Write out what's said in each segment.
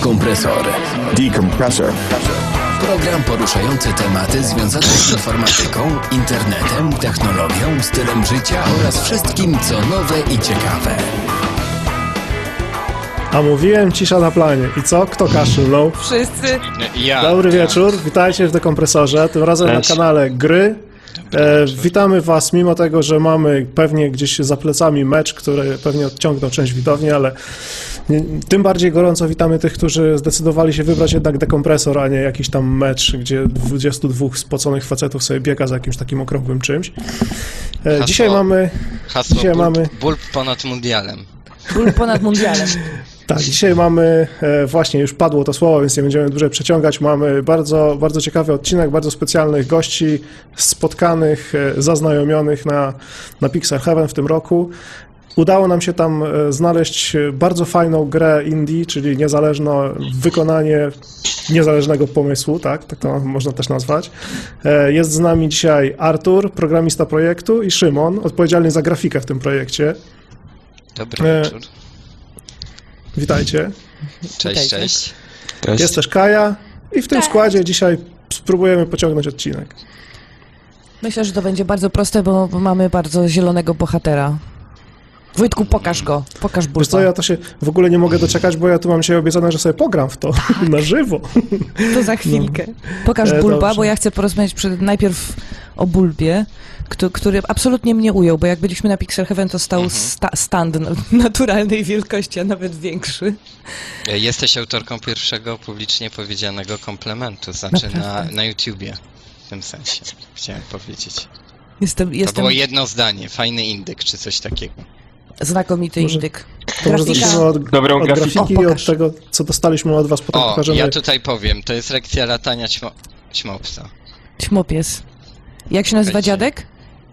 Dekompresor. Decompressor. Program poruszający tematy związane z informatyką, internetem, technologią, stylem życia oraz wszystkim, co nowe i ciekawe. A mówiłem, cisza na planie. I co? Kto kaszlnął? Wszyscy. Ja. Dobry wieczór, witajcie w Dekompresorze, tym razem na kanale Gry. Witamy Was, mimo tego, że mamy pewnie gdzieś za plecami mecz, który pewnie odciągnął część widowni, ale tym bardziej gorąco witamy tych, którzy zdecydowali się wybrać jednak Dekompresor, a nie jakiś tam mecz, gdzie 22 spoconych facetów sobie biega za jakimś takim okrągłym czymś. Dzisiaj mamy... Ból ponad mundialem. Ból ponad mundialem. Tak, dzisiaj mamy, właśnie już padło to słowo, więc nie będziemy dłużej przeciągać, mamy bardzo, bardzo ciekawy odcinek, bardzo specjalnych gości, spotkanych, zaznajomionych na Pixel Heaven w tym roku. Udało nam się tam znaleźć bardzo fajną grę indie, czyli wykonanie niezależnego pomysłu, tak to można też nazwać. Jest z nami dzisiaj Artur, programista projektu, i Szymon, odpowiedzialny za grafikę w tym projekcie. Dobry wieczór. Witajcie. Cześć. Jest też Kaja i w tym składzie dzisiaj spróbujemy pociągnąć odcinek. Myślę, że to będzie bardzo proste, bo mamy bardzo zielonego bohatera. Wojtku, pokaż go. Pokaż Bulba. Wiesz co, ja to się w ogóle nie mogę doczekać, bo ja tu mam dzisiaj obiecane, że sobie pogram w to na żywo. To za chwilkę. Pokaż Bulba, dobrze. bo ja chcę porozmawiać najpierw o Bulbie, który absolutnie mnie ujął, bo jak byliśmy na Pixel Heaven, to stał stand naturalnej wielkości, a nawet większy. Jesteś autorką pierwszego publicznie powiedzianego komplementu, znaczy na YouTubie, w tym sensie, chciałem powiedzieć. Jestem... To było jedno zdanie, fajny indyk, czy coś takiego. Znakomity indyk. To może zacznijmy od grafiki i od tego, co dostaliśmy od was, potem pokażemy. Ja tutaj powiem, to jest lekcja latania ćmopsa. Ćmopies. Jak się nazywa dziadek?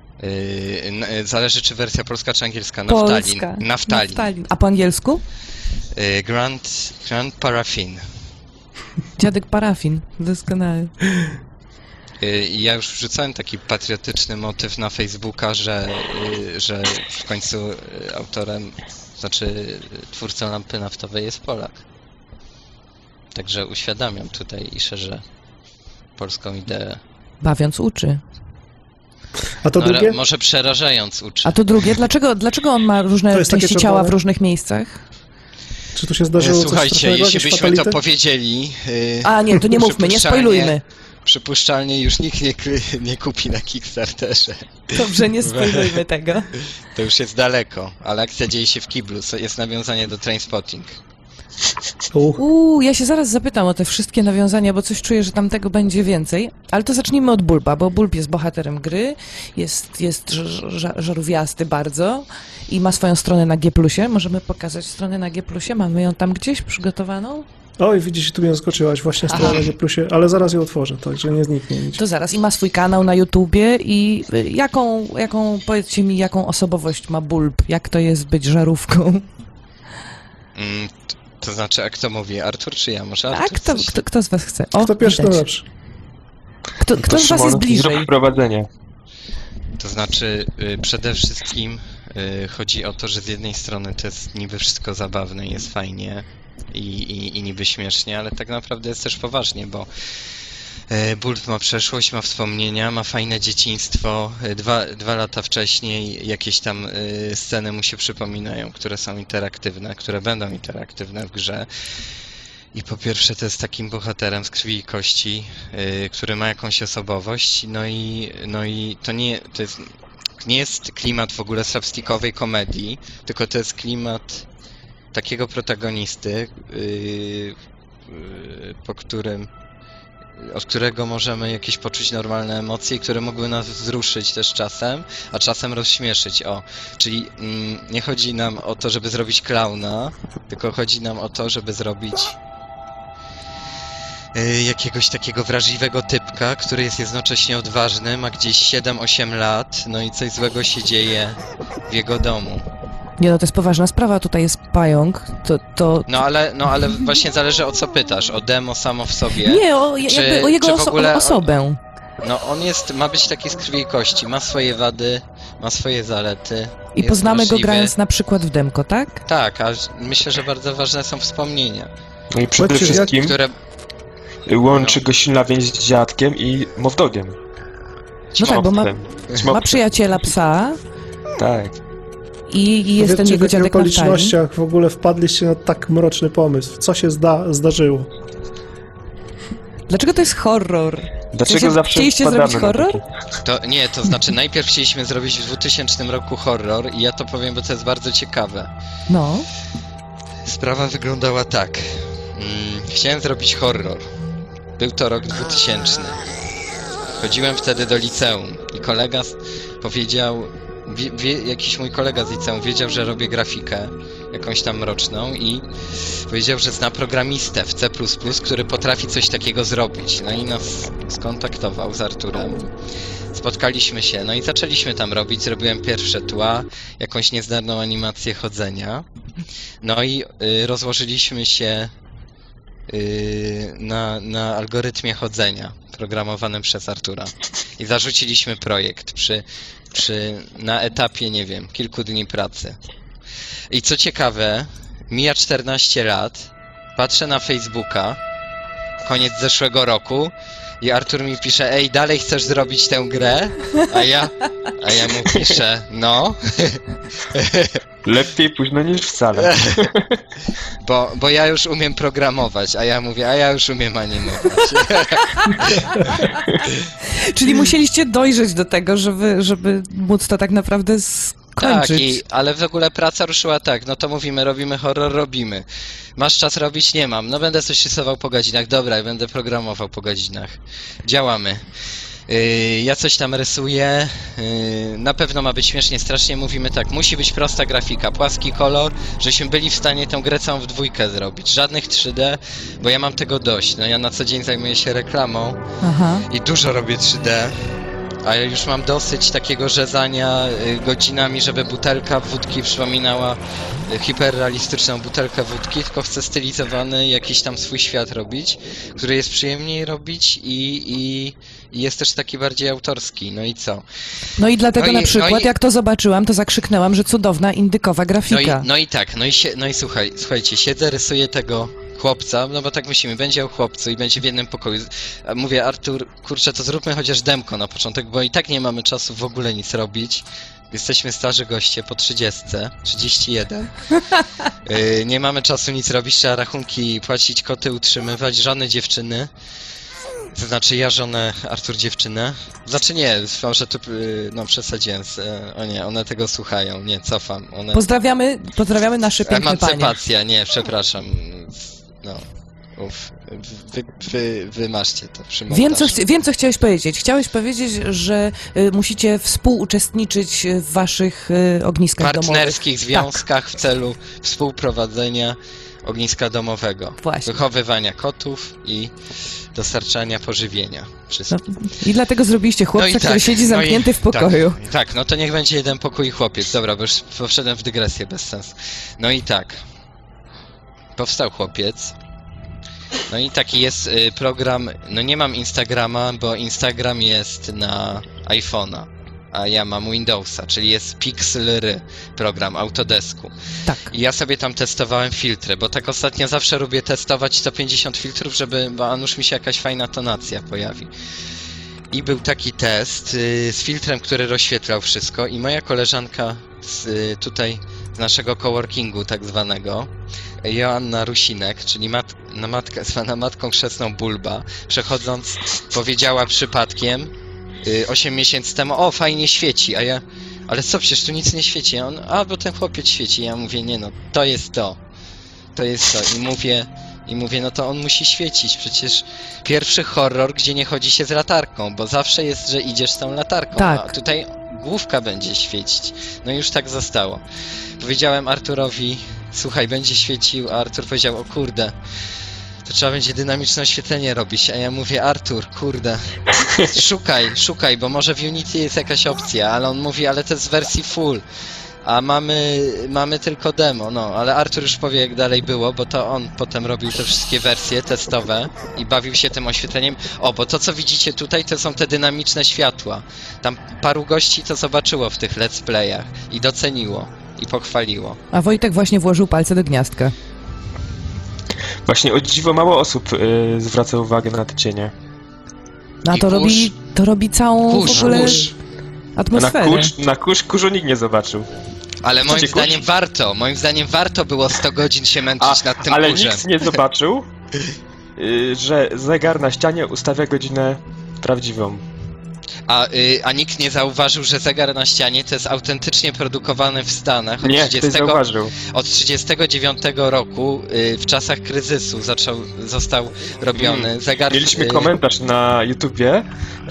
Zależy, czy wersja polska, czy angielska. Naftalin. A po angielsku? Grand Paraffin. Dziadek Parafin. Doskonale. Ja już wrzucałem taki patriotyczny motyw na Facebooka, że w końcu autorem, znaczy twórcą lampy naftowej jest Polak. Także uświadamiam tutaj i szerzę polską ideę. Bawiąc uczy. A to drugie? Może przerażając uczy. A to drugie? Dlaczego on ma różne części ciała w różnych miejscach? Czy tu się zdarzyło Słuchajcie, jeśli byśmy to powiedzieli... A nie, to nie mówmy, nie spoilujmy. Przypuszczalnie już nikt nie kupi na Kickstarterze. Dobrze, nie spoilujmy tego. To już jest daleko, ale akcja dzieje się w kiblu, jest nawiązanie do Trainspotting. Ja się zaraz zapytam o te wszystkie nawiązania, bo coś czuję, że tam tego będzie więcej. Ale to zacznijmy od Bulba, bo Bulb jest bohaterem gry, jest żarówiasty bardzo i ma swoją stronę na G+. Możemy pokazać stronę na G+. Mamy ją tam gdzieś przygotowaną? Oj, widzisz, tu mnie zaskoczyłaś, właśnie stronę na G+, ale zaraz ją otworzę, także nie zniknie nic. To zaraz. I ma swój kanał na YouTubie i powiedzcie mi, jaką osobowość ma Bulb? Jak to jest być żarówką? To znaczy, a kto mówi? Artur czy ja? Może Artur? Kto z was chce? Kto pierwszy, to lepszy. Kto z was jest bliżej? Wprowadzenie. To znaczy, przede wszystkim chodzi o to, że z jednej strony to jest niby wszystko zabawne, jest fajnie i niby śmiesznie, ale tak naprawdę jest też poważnie, bo Bulb ma przeszłość, ma wspomnienia, ma fajne dzieciństwo. Dwa lata wcześniej jakieś tam sceny mu się przypominają, które są interaktywne, które będą interaktywne w grze. I po pierwsze to jest takim bohaterem z krwi i kości, który ma jakąś osobowość, no i to nie jest klimat w ogóle slapstickowej komedii, tylko to jest klimat takiego protagonisty, od którego możemy jakieś poczuć normalne emocje, które mogły nas wzruszyć też czasem, a czasem rozśmieszyć. Czyli nie chodzi nam o to, żeby zrobić klauna, tylko chodzi nam o to, żeby zrobić jakiegoś takiego wrażliwego typka, który jest jednocześnie odważny, ma gdzieś 7-8 lat, no i coś złego się dzieje w jego domu. Nie, no to jest poważna sprawa, tutaj jest pająk, to... No ale właśnie zależy, o co pytasz, o demo samo w sobie. Nie, o jego osobę. No on ma być taki z krwi i kości, ma swoje wady, ma swoje zalety. I poznamy go grając na przykład w demko, tak? Tak, a myślę, że bardzo ważne są wspomnienia. No i przede Powiedzcie, wszystkim które... łączy go silna więź z dziadkiem i Mowdogiem. No tak, bo ma Psem. przyjaciela psa Tak. i jest ten Powiedzcie, jego w jakich dziadek Naftali. okolicznościach w ogóle wpadliście na tak mroczny pomysł? Co się zdarzyło? Dlaczego to jest horror? Dlaczego W sensie, zawsze chcieliście wpadamy zrobić na horror? takie- To znaczy najpierw chcieliśmy zrobić w 2000 roku horror i ja to powiem, bo to jest bardzo ciekawe. No. Sprawa wyglądała tak. Chciałem zrobić horror. Był to rok 2000. Chodziłem wtedy do liceum i kolega powiedział, jakiś mój kolega z liceum wiedział, że robię grafikę, jakąś tam mroczną i powiedział, że zna programistę w C++, który potrafi coś takiego zrobić. No i nas skontaktował z Arturem. Spotkaliśmy się, no i zaczęliśmy tam robić, zrobiłem pierwsze tła, jakąś niezdarną animację chodzenia. No i rozłożyliśmy się na algorytmie chodzenia programowanym przez Artura. I zarzuciliśmy projekt na etapie, nie wiem, kilku dni pracy. I co ciekawe, mija 14 lat, patrzę na Facebooka, koniec zeszłego roku i Artur mi pisze, ej, dalej chcesz zrobić tę grę? A ja mu piszę, no. Lepiej późno niż wcale. Bo ja już umiem programować, a ja mówię, a ja już umiem animować. Czyli musieliście dojrzeć do tego, żeby móc to tak naprawdę skończyć. Tak, ale w ogóle praca ruszyła tak, no to mówimy, robimy horror, robimy. Masz czas robić? Nie mam. No będę coś rysował po godzinach, dobra, i będę programował po godzinach. Działamy. Ja coś tam rysuję, na pewno ma być śmiesznie, strasznie mówimy tak, musi być prosta grafika, płaski kolor, żebyśmy byli w stanie tę grę całą w dwójkę zrobić, żadnych 3D, bo ja mam tego dość, no ja na co dzień zajmuję się reklamą i dużo robię 3D, a ja już mam dosyć takiego rzezania godzinami, żeby butelka wódki przypominała hiperrealistyczną butelkę wódki, tylko chcę stylizowany jakiś tam swój świat robić, który jest przyjemniej robić i jest też taki bardziej autorski, no i co? No i dlatego na przykład, jak to zobaczyłam, to zakrzyknęłam, że cudowna indykowa grafika. No i słuchajcie, siedzę, rysuję tego chłopca, no bo tak myślimy, będzie o chłopcu i będzie w jednym pokoju. Mówię, Artur, kurczę, to zróbmy chociaż demko na początek, bo i tak nie mamy czasu w ogóle nic robić. Jesteśmy starzy goście po 31. Nie mamy czasu nic robić, trzeba rachunki płacić, koty utrzymywać, żony, dziewczyny. To znaczy ja żonę, Artur dziewczynę. Znaczy nie, może tu przesadziłem. O nie, one tego słuchają. Nie, cofam. Pozdrawiamy nasze piękne Emancypacja, panie. nie, przepraszam. No, wymarzcie to przy Wiem, co chciałeś powiedzieć. Chciałeś powiedzieć, że musicie współuczestniczyć w waszych ogniskach domowych. Partnerskich związkach w celu współprowadzenia ogniska domowego. Właśnie. Wychowywania kotów i dostarczania pożywienia. No, i dlatego zrobiliście chłopca, który siedzi zamknięty w pokoju. Tak, no to niech będzie jeden pokój i chłopiec. Dobra, bo już poszedłem w dygresję bez sensu. No i tak. Powstał chłopiec. No i taki jest program. No nie mam Instagrama, bo Instagram jest na iPhone'a. A ja mam Windowsa, czyli jest Pixel.ry program Autodesku. Tak. I ja sobie tam testowałem filtry, bo tak ostatnio zawsze lubię testować 150 filtrów, bo a nuż mi się jakaś fajna tonacja pojawi. I był taki test z filtrem, który rozświetlał wszystko i moja koleżanka z naszego coworkingu tak zwanego, Joanna Rusinek, czyli zwana matką chrzestną Bulba, przechodząc powiedziała przypadkiem 8 miesięcy temu, o fajnie świeci, a ja, ale co, przecież tu nic nie świeci, a on, bo ten chłopiec świeci, ja mówię, nie no, to jest to i mówię, no to on musi świecić, przecież pierwszy horror, gdzie nie chodzi się z latarką, bo zawsze jest, że idziesz z tą latarką, tak. A tutaj główka będzie świecić, no i już tak zostało. Powiedziałem Arturowi, słuchaj, będzie świecił, a Artur powiedział, o kurde, to trzeba będzie dynamiczne oświetlenie robić, a ja mówię, Artur, kurde, szukaj, bo może w Unity jest jakaś opcja, ale on mówi, ale to jest w wersji full, a mamy tylko demo, no, ale Artur już powie, jak dalej było, bo to on potem robił te wszystkie wersje testowe i bawił się tym oświetleniem. Bo to, co widzicie tutaj, to są te dynamiczne światła. Tam paru gości to zobaczyło w tych let's playach i doceniło i pochwaliło. A Wojtek właśnie włożył palce do gniazdka. Właśnie o dziwo mało osób zwraca uwagę na te cienie. No I to robi całą w ogóle A atmosferę. na kurzu nikt nie zobaczył. Ale moim cię zdaniem kurz? moim zdaniem warto było 100 godzin się męczyć nad tym Ale kurzem. nikt nie zobaczył, że zegar na ścianie ustawia godzinę prawdziwą. A nikt nie zauważył, że zegar na ścianie to jest autentycznie produkowany w Stanach Nie, ktoś zauważył. od 39 roku, w czasach kryzysu został robiony zegar. Mieliśmy komentarz na YouTubie,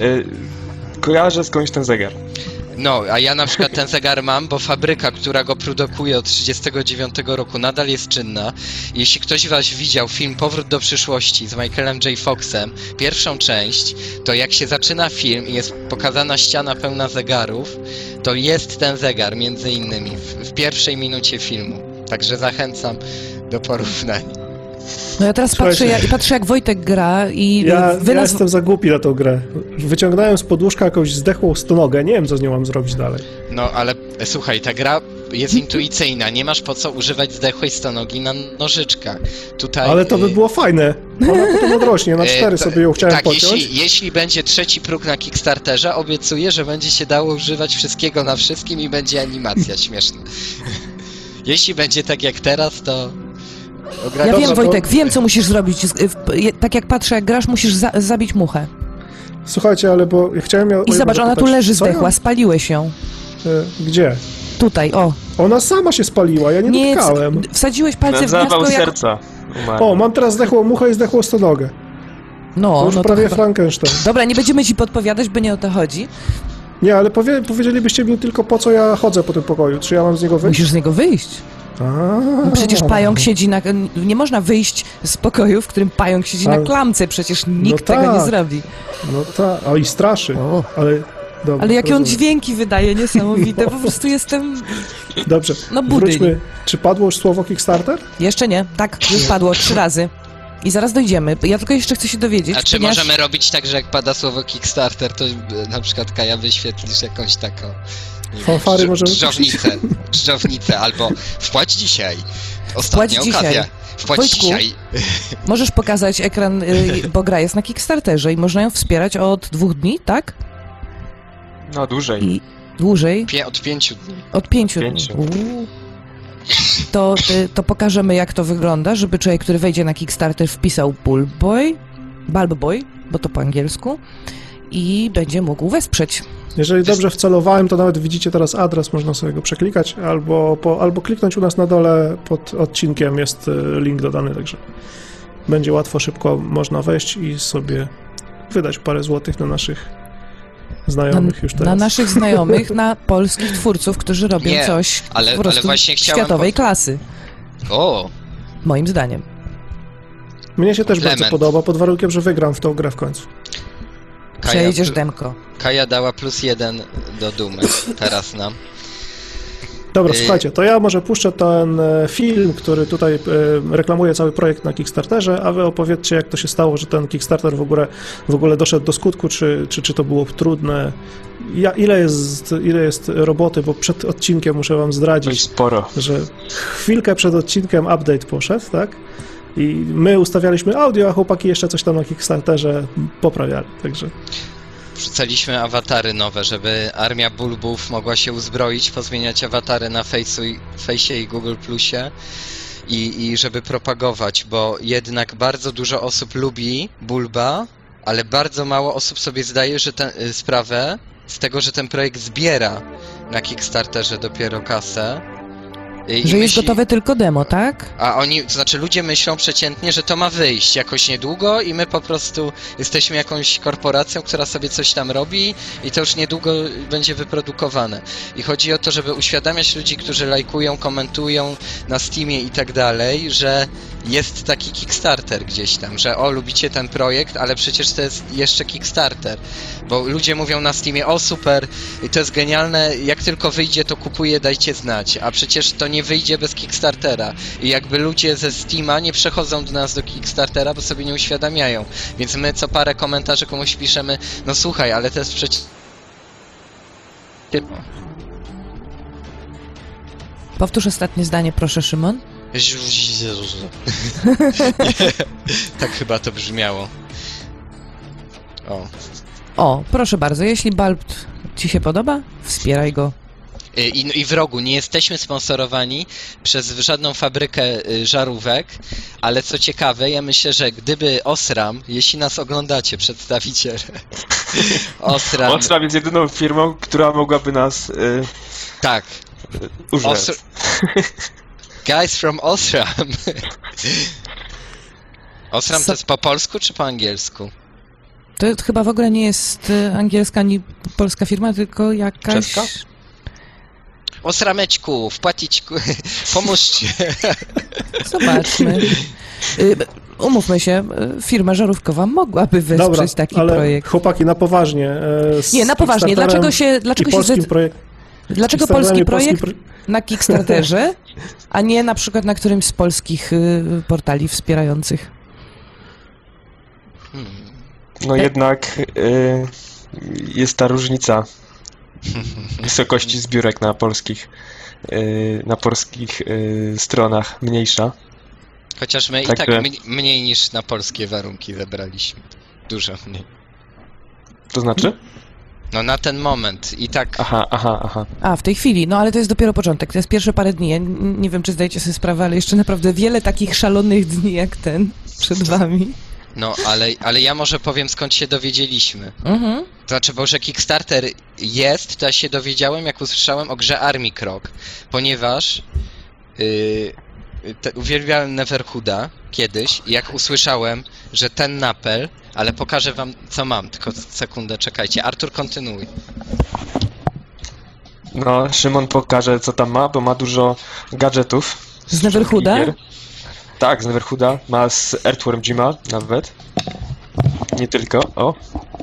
kojarzę skądś ten zegar. No, a ja na przykład ten zegar mam, bo fabryka, która go produkuje od 39 roku nadal jest czynna. Jeśli ktoś z was widział film Powrót do przyszłości z Michaelem J. Foxem, pierwszą część, to jak się zaczyna film i jest pokazana ściana pełna zegarów, to jest ten zegar między innymi w pierwszej minucie filmu. Także zachęcam do porównań. No ja teraz patrzę jak Wojtek gra i Ja jestem za głupi na tą grę. Wyciągnąłem z podłóżka jakąś zdechłą stonogę, nie wiem, co z nią mam zrobić dalej. No, ale słuchaj, ta gra jest intuicyjna, nie masz po co używać zdechłej stonogi na nożyczkach. Tutaj, Ale to by było fajne. Ona potem odrośnie, na 4 sobie ją chciałem tak, pociąć. jeśli będzie trzeci próg na Kickstarterze, obiecuję, że będzie się dało używać wszystkiego na wszystkim i będzie animacja śmieszna. Jeśli będzie tak jak teraz, to... Ja wiem, to- Wojtek, wiem, co musisz zrobić. Tak jak patrzę, jak grasz, musisz zabić muchę. Słuchajcie, ale bo ja chciałem... I zobacz, ona tu zapytać, leży co ja- zdechła, spaliłeś ją. Gdzie? Tutaj, o. Ona sama się spaliła, ja nie dotykałem. Wsadziłeś palce w Zawał gniazdko jak... serca. Umarł. O, mam teraz zdechłą muchę i zdechłą stonogę. To No, już no to prawie chyba... Frankenstein. Dobra, nie będziemy ci podpowiadać, bo nie o to chodzi. Nie, ale powiedzielibyście mi tylko, po co ja chodzę po tym pokoju. Czy ja mam z niego wyjść? Musisz z niego wyjść. A, Przecież pająk siedzi na... Nie można wyjść z pokoju, w którym pająk siedzi na Ale- klamce. Przecież nikt No tego nie tak. zrobi. No tak, o i straszy. Ale... Dobra, Ale jakie on rozumiem. dźwięki wydaje, niesamowite. Po prostu jestem... Dobrze, No budyń. wróćmy. Czy padło już słowo Kickstarter? Jeszcze nie. Tak, już padło 3 razy. I zaraz dojdziemy. Ja tylko jeszcze chcę się dowiedzieć, A czy ponieważ... możemy robić tak, że jak pada słowo Kickstarter, to na przykład Kaja wyświetlisz jakąś taką... nie wiem, Fanfary możemy Drżownicę, albo wpłać dzisiaj. Ostatnia Wpłać okazja. dzisiaj. Wpłać Wojtku, dzisiaj. Możesz pokazać ekran, bo gra jest na Kickstarterze i można ją wspierać od 2 dni, tak? No dłużej. I dłużej, Od 5 dni. od 5 dni. 5. To pokażemy, jak to wygląda, żeby człowiek, który wejdzie na Kickstarter, wpisał Bulb Boy, bo to po angielsku, i będzie mógł wesprzeć. Jeżeli dobrze wcelowałem, to nawet widzicie teraz adres, można sobie go przeklikać, albo kliknąć u nas na dole pod odcinkiem, jest link dodany, także będzie łatwo, szybko można wejść i sobie wydać parę złotych na naszych znajomych już teraz. Na naszych znajomych, na polskich twórców, którzy robią Nie, coś ale po prostu właśnie chciałem światowej klasy, O, moim zdaniem. Mnie się też bardzo Element. podoba, pod warunkiem, że wygram w tą grę w końcu. Przejedziesz demko. Kaja dała +1 do dumy. Teraz nam. Dobra, słuchajcie, to ja może puszczę ten film, który tutaj reklamuje cały projekt na Kickstarterze, a wy opowiedzcie, jak to się stało, że ten Kickstarter w ogóle doszedł do skutku, czy to było trudne, ile jest roboty, bo przed odcinkiem muszę wam Dość zdradzić, sporo. że chwilkę przed odcinkiem update poszedł, tak? I my ustawialiśmy audio, a chłopaki jeszcze coś tam na Kickstarterze poprawiali, także... Wrzucaliśmy awatary nowe, żeby armia bulbów mogła się uzbroić, pozmieniać awatary na Face'ie i Google Plusie i żeby propagować, bo jednak bardzo dużo osób lubi bulba, ale bardzo mało osób sobie zdaje sprawę z tego, że ten projekt zbiera na Kickstarterze dopiero kasę. Że jest gotowe tylko demo, tak? A oni, to znaczy ludzie myślą przeciętnie, że to ma wyjść jakoś niedługo i my po prostu jesteśmy jakąś korporacją, która sobie coś tam robi i to już niedługo będzie wyprodukowane. I chodzi o to, żeby uświadamiać ludzi, którzy lajkują, komentują na Steamie i tak dalej, że jest taki Kickstarter gdzieś tam, że lubicie ten projekt, ale przecież to jest jeszcze Kickstarter, bo ludzie mówią na Steamie, o super, i to jest genialne, jak tylko wyjdzie, to kupuję, dajcie znać, a przecież to nie wyjdzie bez Kickstartera i jakby ludzie ze Steama nie przechodzą do nas do Kickstartera, bo sobie nie uświadamiają, więc my co parę komentarzy komuś piszemy, no słuchaj, ale to jest przecież... Powtórz ostatnie zdanie, proszę, Szymon. Tak chyba to brzmiało. O. O, proszę bardzo, jeśli bulb ci się podoba, wspieraj go. I w rogu, nie jesteśmy sponsorowani przez żadną fabrykę żarówek, ale co ciekawe, ja myślę, że gdyby Osram, jeśli nas oglądacie, przedstawiciele, Osram jest jedyną firmą, która mogłaby nas tak, użyć. Guys from Osram. Osram to jest po polsku czy po angielsku? To chyba w ogóle nie jest angielska ani polska firma, tylko jakaś... Czeska? Osrameczku, wpłacić, pomóżcie. Zobaczmy. Umówmy się, firma żarówkowa mogłaby wesprzeć taki ale projekt. Chłopaki, na poważnie. Nie, na poważnie. Dlaczego się Dlaczego polski projekt na Kickstarterze, a nie na przykład na którymś z polskich portali wspierających? No jednak jest ta różnica wysokości zbiórek na polskich stronach mniejsza. Chociaż my tak, i tak mniej niż na polskie warunki zebraliśmy. Dużo mniej. To znaczy? No na ten moment i tak... Aha. A, w tej chwili, no ale to jest dopiero początek, to jest pierwsze parę dni. Ja nie wiem, czy zdajecie sobie sprawę, ale jeszcze naprawdę wiele takich szalonych dni jak ten przed wami. No, ale ja może powiem, skąd się dowiedzieliśmy. Mhm. To znaczy, bo że Kickstarter jest, to ja się dowiedziałem, jak usłyszałem o grze Army Krok, ponieważ uwielbiałem Neverhooda kiedyś i jak usłyszałem, że ten napel, ale pokażę wam, co mam, tylko sekundę, czekajcie. Artur, kontynuuj. No, Szymon pokaże, co tam ma, bo ma dużo gadżetów. Z Neverhooda? Tak, z Neverhooda. Ma z Earthworm Jima nawet. Nie tylko. O.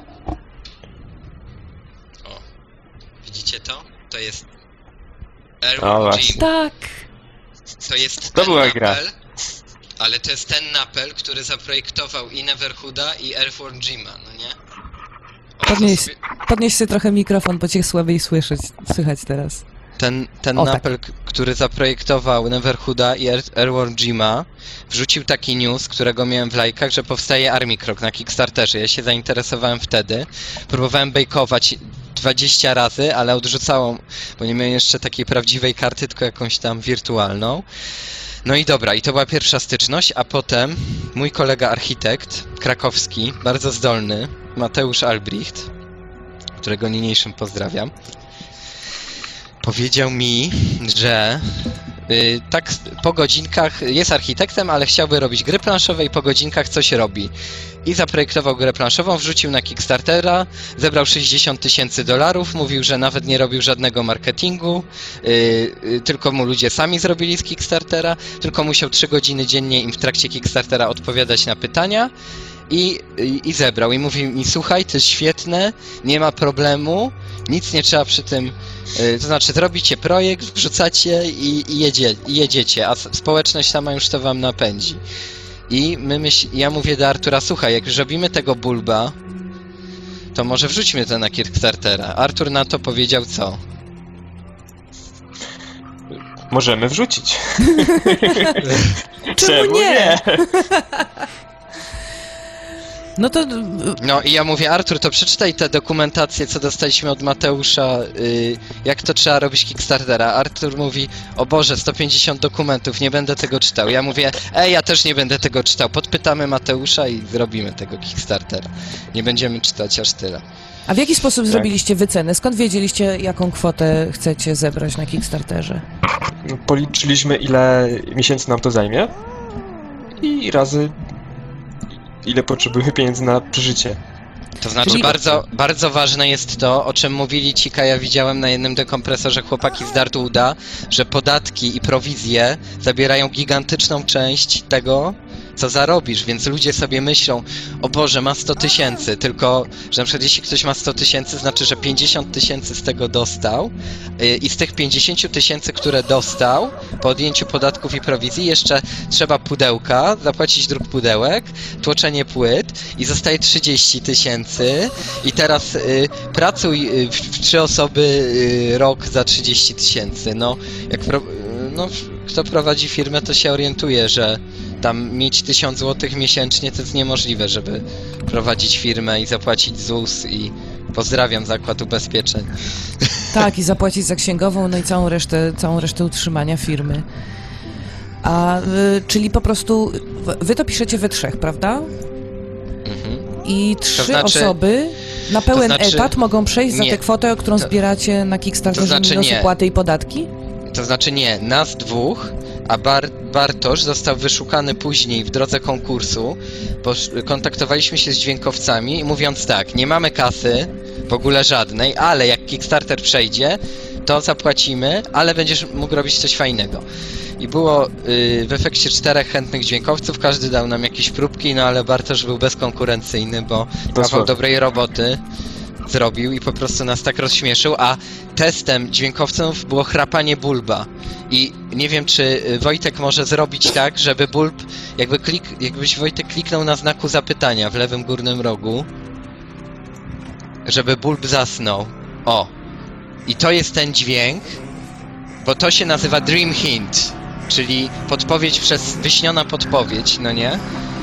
Widzicie to? To jest Earthworm Jim. Tak. To jest To ten była napel, gra. ale to jest ten napel, który zaprojektował i Neverhooda, i Earthworm Jima, no nie? Podnieś sobie trochę mikrofon, bo cię słabiej słychać teraz. Ten napel, który zaprojektował Neverhooda i Earthworm Jima, wrzucił taki news, którego miałem w lajkach, że powstaje Army Krok na Kickstarterze. Ja się zainteresowałem wtedy. Próbowałem bejkować 20 razy, ale odrzucało, bo nie miałem jeszcze takiej prawdziwej karty, tylko jakąś tam wirtualną. No i dobra, i to była pierwsza styczność, a potem mój kolega architekt krakowski, bardzo zdolny, Mateusz Albrecht, którego niniejszym pozdrawiam, powiedział mi, że tak po godzinkach jest architektem, ale chciałby robić gry planszowe i po godzinkach coś robi. I zaprojektował grę planszową, wrzucił na Kickstartera, zebrał $60,000, mówił, że nawet nie robił żadnego marketingu, tylko mu ludzie sami zrobili z Kickstartera, tylko musiał 3 godziny dziennie im w trakcie Kickstartera odpowiadać na pytania i zebrał. I mówił mi, słuchaj, to jest świetne, nie ma problemu, nic nie trzeba przy tym, to znaczy zrobicie projekt, wrzucacie i jedziecie, a społeczność sama już to wam napędzi. I ja mówię do Artura, słuchaj, jak już robimy tego bulba, to może wrzućmy to na Kickstartera. Artur na to powiedział co? Możemy wrzucić. Czemu nie? No to... No i ja mówię, Artur, to przeczytaj tę dokumentację, co dostaliśmy od Mateusza, jak to trzeba robić Kickstartera. Artur mówi, o Boże, 150 dokumentów, nie będę tego czytał. Ja mówię, ja też nie będę tego czytał. Podpytamy Mateusza i zrobimy tego Kickstartera. Nie będziemy czytać aż tyle. A w jaki sposób zrobiliście wycenę? Skąd wiedzieliście, jaką kwotę chcecie zebrać na Kickstarterze? No, policzyliśmy, ile miesięcy nam to zajmie i razy ile potrzebujemy pieniędzy na przeżycie. To znaczy bardzo ważne jest to, o czym mówili ci, ja widziałem na jednym dekompresorze chłopaki z Dartwooda, że podatki i prowizje zabierają gigantyczną część tego, co zarobisz, więc ludzie sobie myślą, o Boże, ma 100 000, tylko, że na przykład jeśli ktoś ma 100 000, znaczy, że 50 000 z tego dostał i z tych 50 000, które dostał, po odjęciu podatków i prowizji, jeszcze trzeba pudełka, zapłacić druk pudełek, tłoczenie płyt i zostaje 30 000 i teraz pracuj w 3 osoby rok za 30 000, no, kto prowadzi firmę, to się orientuje, że tam mieć 1000 zł miesięcznie to jest niemożliwe, żeby prowadzić firmę i zapłacić ZUS i pozdrawiam Zakład Ubezpieczeń. Tak, i zapłacić za księgową, no i całą resztę utrzymania firmy. Czyli po prostu wy to piszecie we 3, prawda? I 3 osoby na pełen etat mogą przejść za tę kwotę, którą zbieracie na Kickstarterze, minus opłaty i podatki? To znaczy nie, nas 2, a Bartosz został wyszukany później w drodze konkursu, bo kontaktowaliśmy się z dźwiękowcami, mówiąc tak, nie mamy kasy, w ogóle żadnej, ale jak Kickstarter przejdzie, to zapłacimy, ale będziesz mógł robić coś fajnego. I było w efekcie 4 chętnych dźwiękowców, każdy dał nam jakieś próbki, no ale Bartosz był bezkonkurencyjny, bo kawał dobrej roboty zrobił i po prostu nas tak rozśmieszył, a testem dźwiękowców było chrapanie Bulba. I nie wiem, czy Wojtek może zrobić tak, żeby Bulb, jakbyś Wojtek kliknął na znaku zapytania w lewym górnym rogu, żeby Bulb zasnął. O! I to jest ten dźwięk, bo to się nazywa Dream Hint, czyli wyśniona podpowiedź, no nie?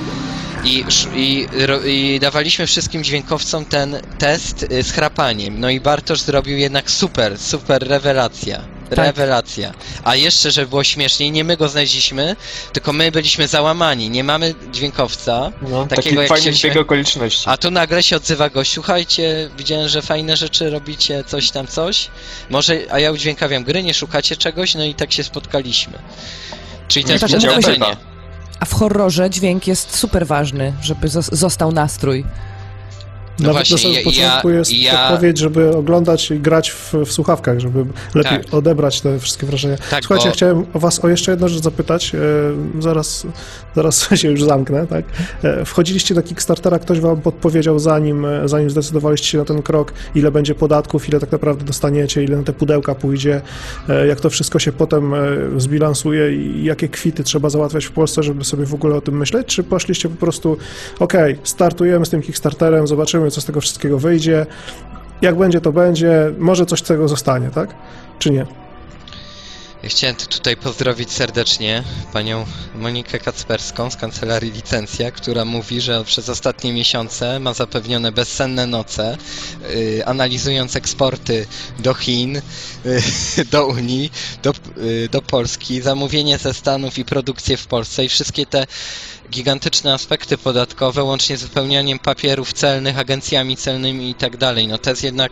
I dawaliśmy wszystkim dźwiękowcom ten test z chrapaniem. No i Bartosz zrobił jednak super rewelacja. Rewelacja. A jeszcze, żeby było śmieszniej, nie my go znaleźliśmy, tylko my byliśmy załamani. Nie mamy dźwiękowca. No, takiego jak fajny zbieg okoliczności. A tu nagle się odzywa gość, słuchajcie, widziałem, że fajne rzeczy robicie, coś. Może, a ja udźwiękawiam gry, nie szukacie czegoś? No i tak się spotkaliśmy. Czyli też przeznaczenie. A w horrorze dźwięk jest super ważny, żeby został nastrój. No nawet na samym początku jest podpowiedź, żeby oglądać i grać w słuchawkach, żeby lepiej odebrać te wszystkie wrażenia. Tak, słuchajcie, chciałem was o jeszcze jedną rzecz zapytać, zaraz się już zamknę, tak? Wchodziliście do Kickstartera, ktoś wam podpowiedział zanim zdecydowaliście się na ten krok, ile będzie podatków, ile tak naprawdę dostaniecie, ile na te pudełka pójdzie, jak to wszystko się potem zbilansuje i jakie kwity trzeba załatwiać w Polsce, żeby sobie w ogóle o tym myśleć, czy poszliście po prostu, startujemy z tym Kickstarterem, zobaczymy, co z tego wszystkiego wyjdzie. Jak będzie, to będzie. Może coś z tego zostanie, tak? Czy nie? Ja chciałem tutaj pozdrowić serdecznie panią Monikę Kacperską z Kancelarii Licencja, która mówi, że przez ostatnie miesiące ma zapewnione bezsenne noce, analizując eksporty do Chin, do Unii, do Polski, zamówienie ze Stanów i produkcję w Polsce i wszystkie te gigantyczne aspekty podatkowe, łącznie z wypełnianiem papierów celnych, agencjami celnymi i tak dalej. No to jest jednak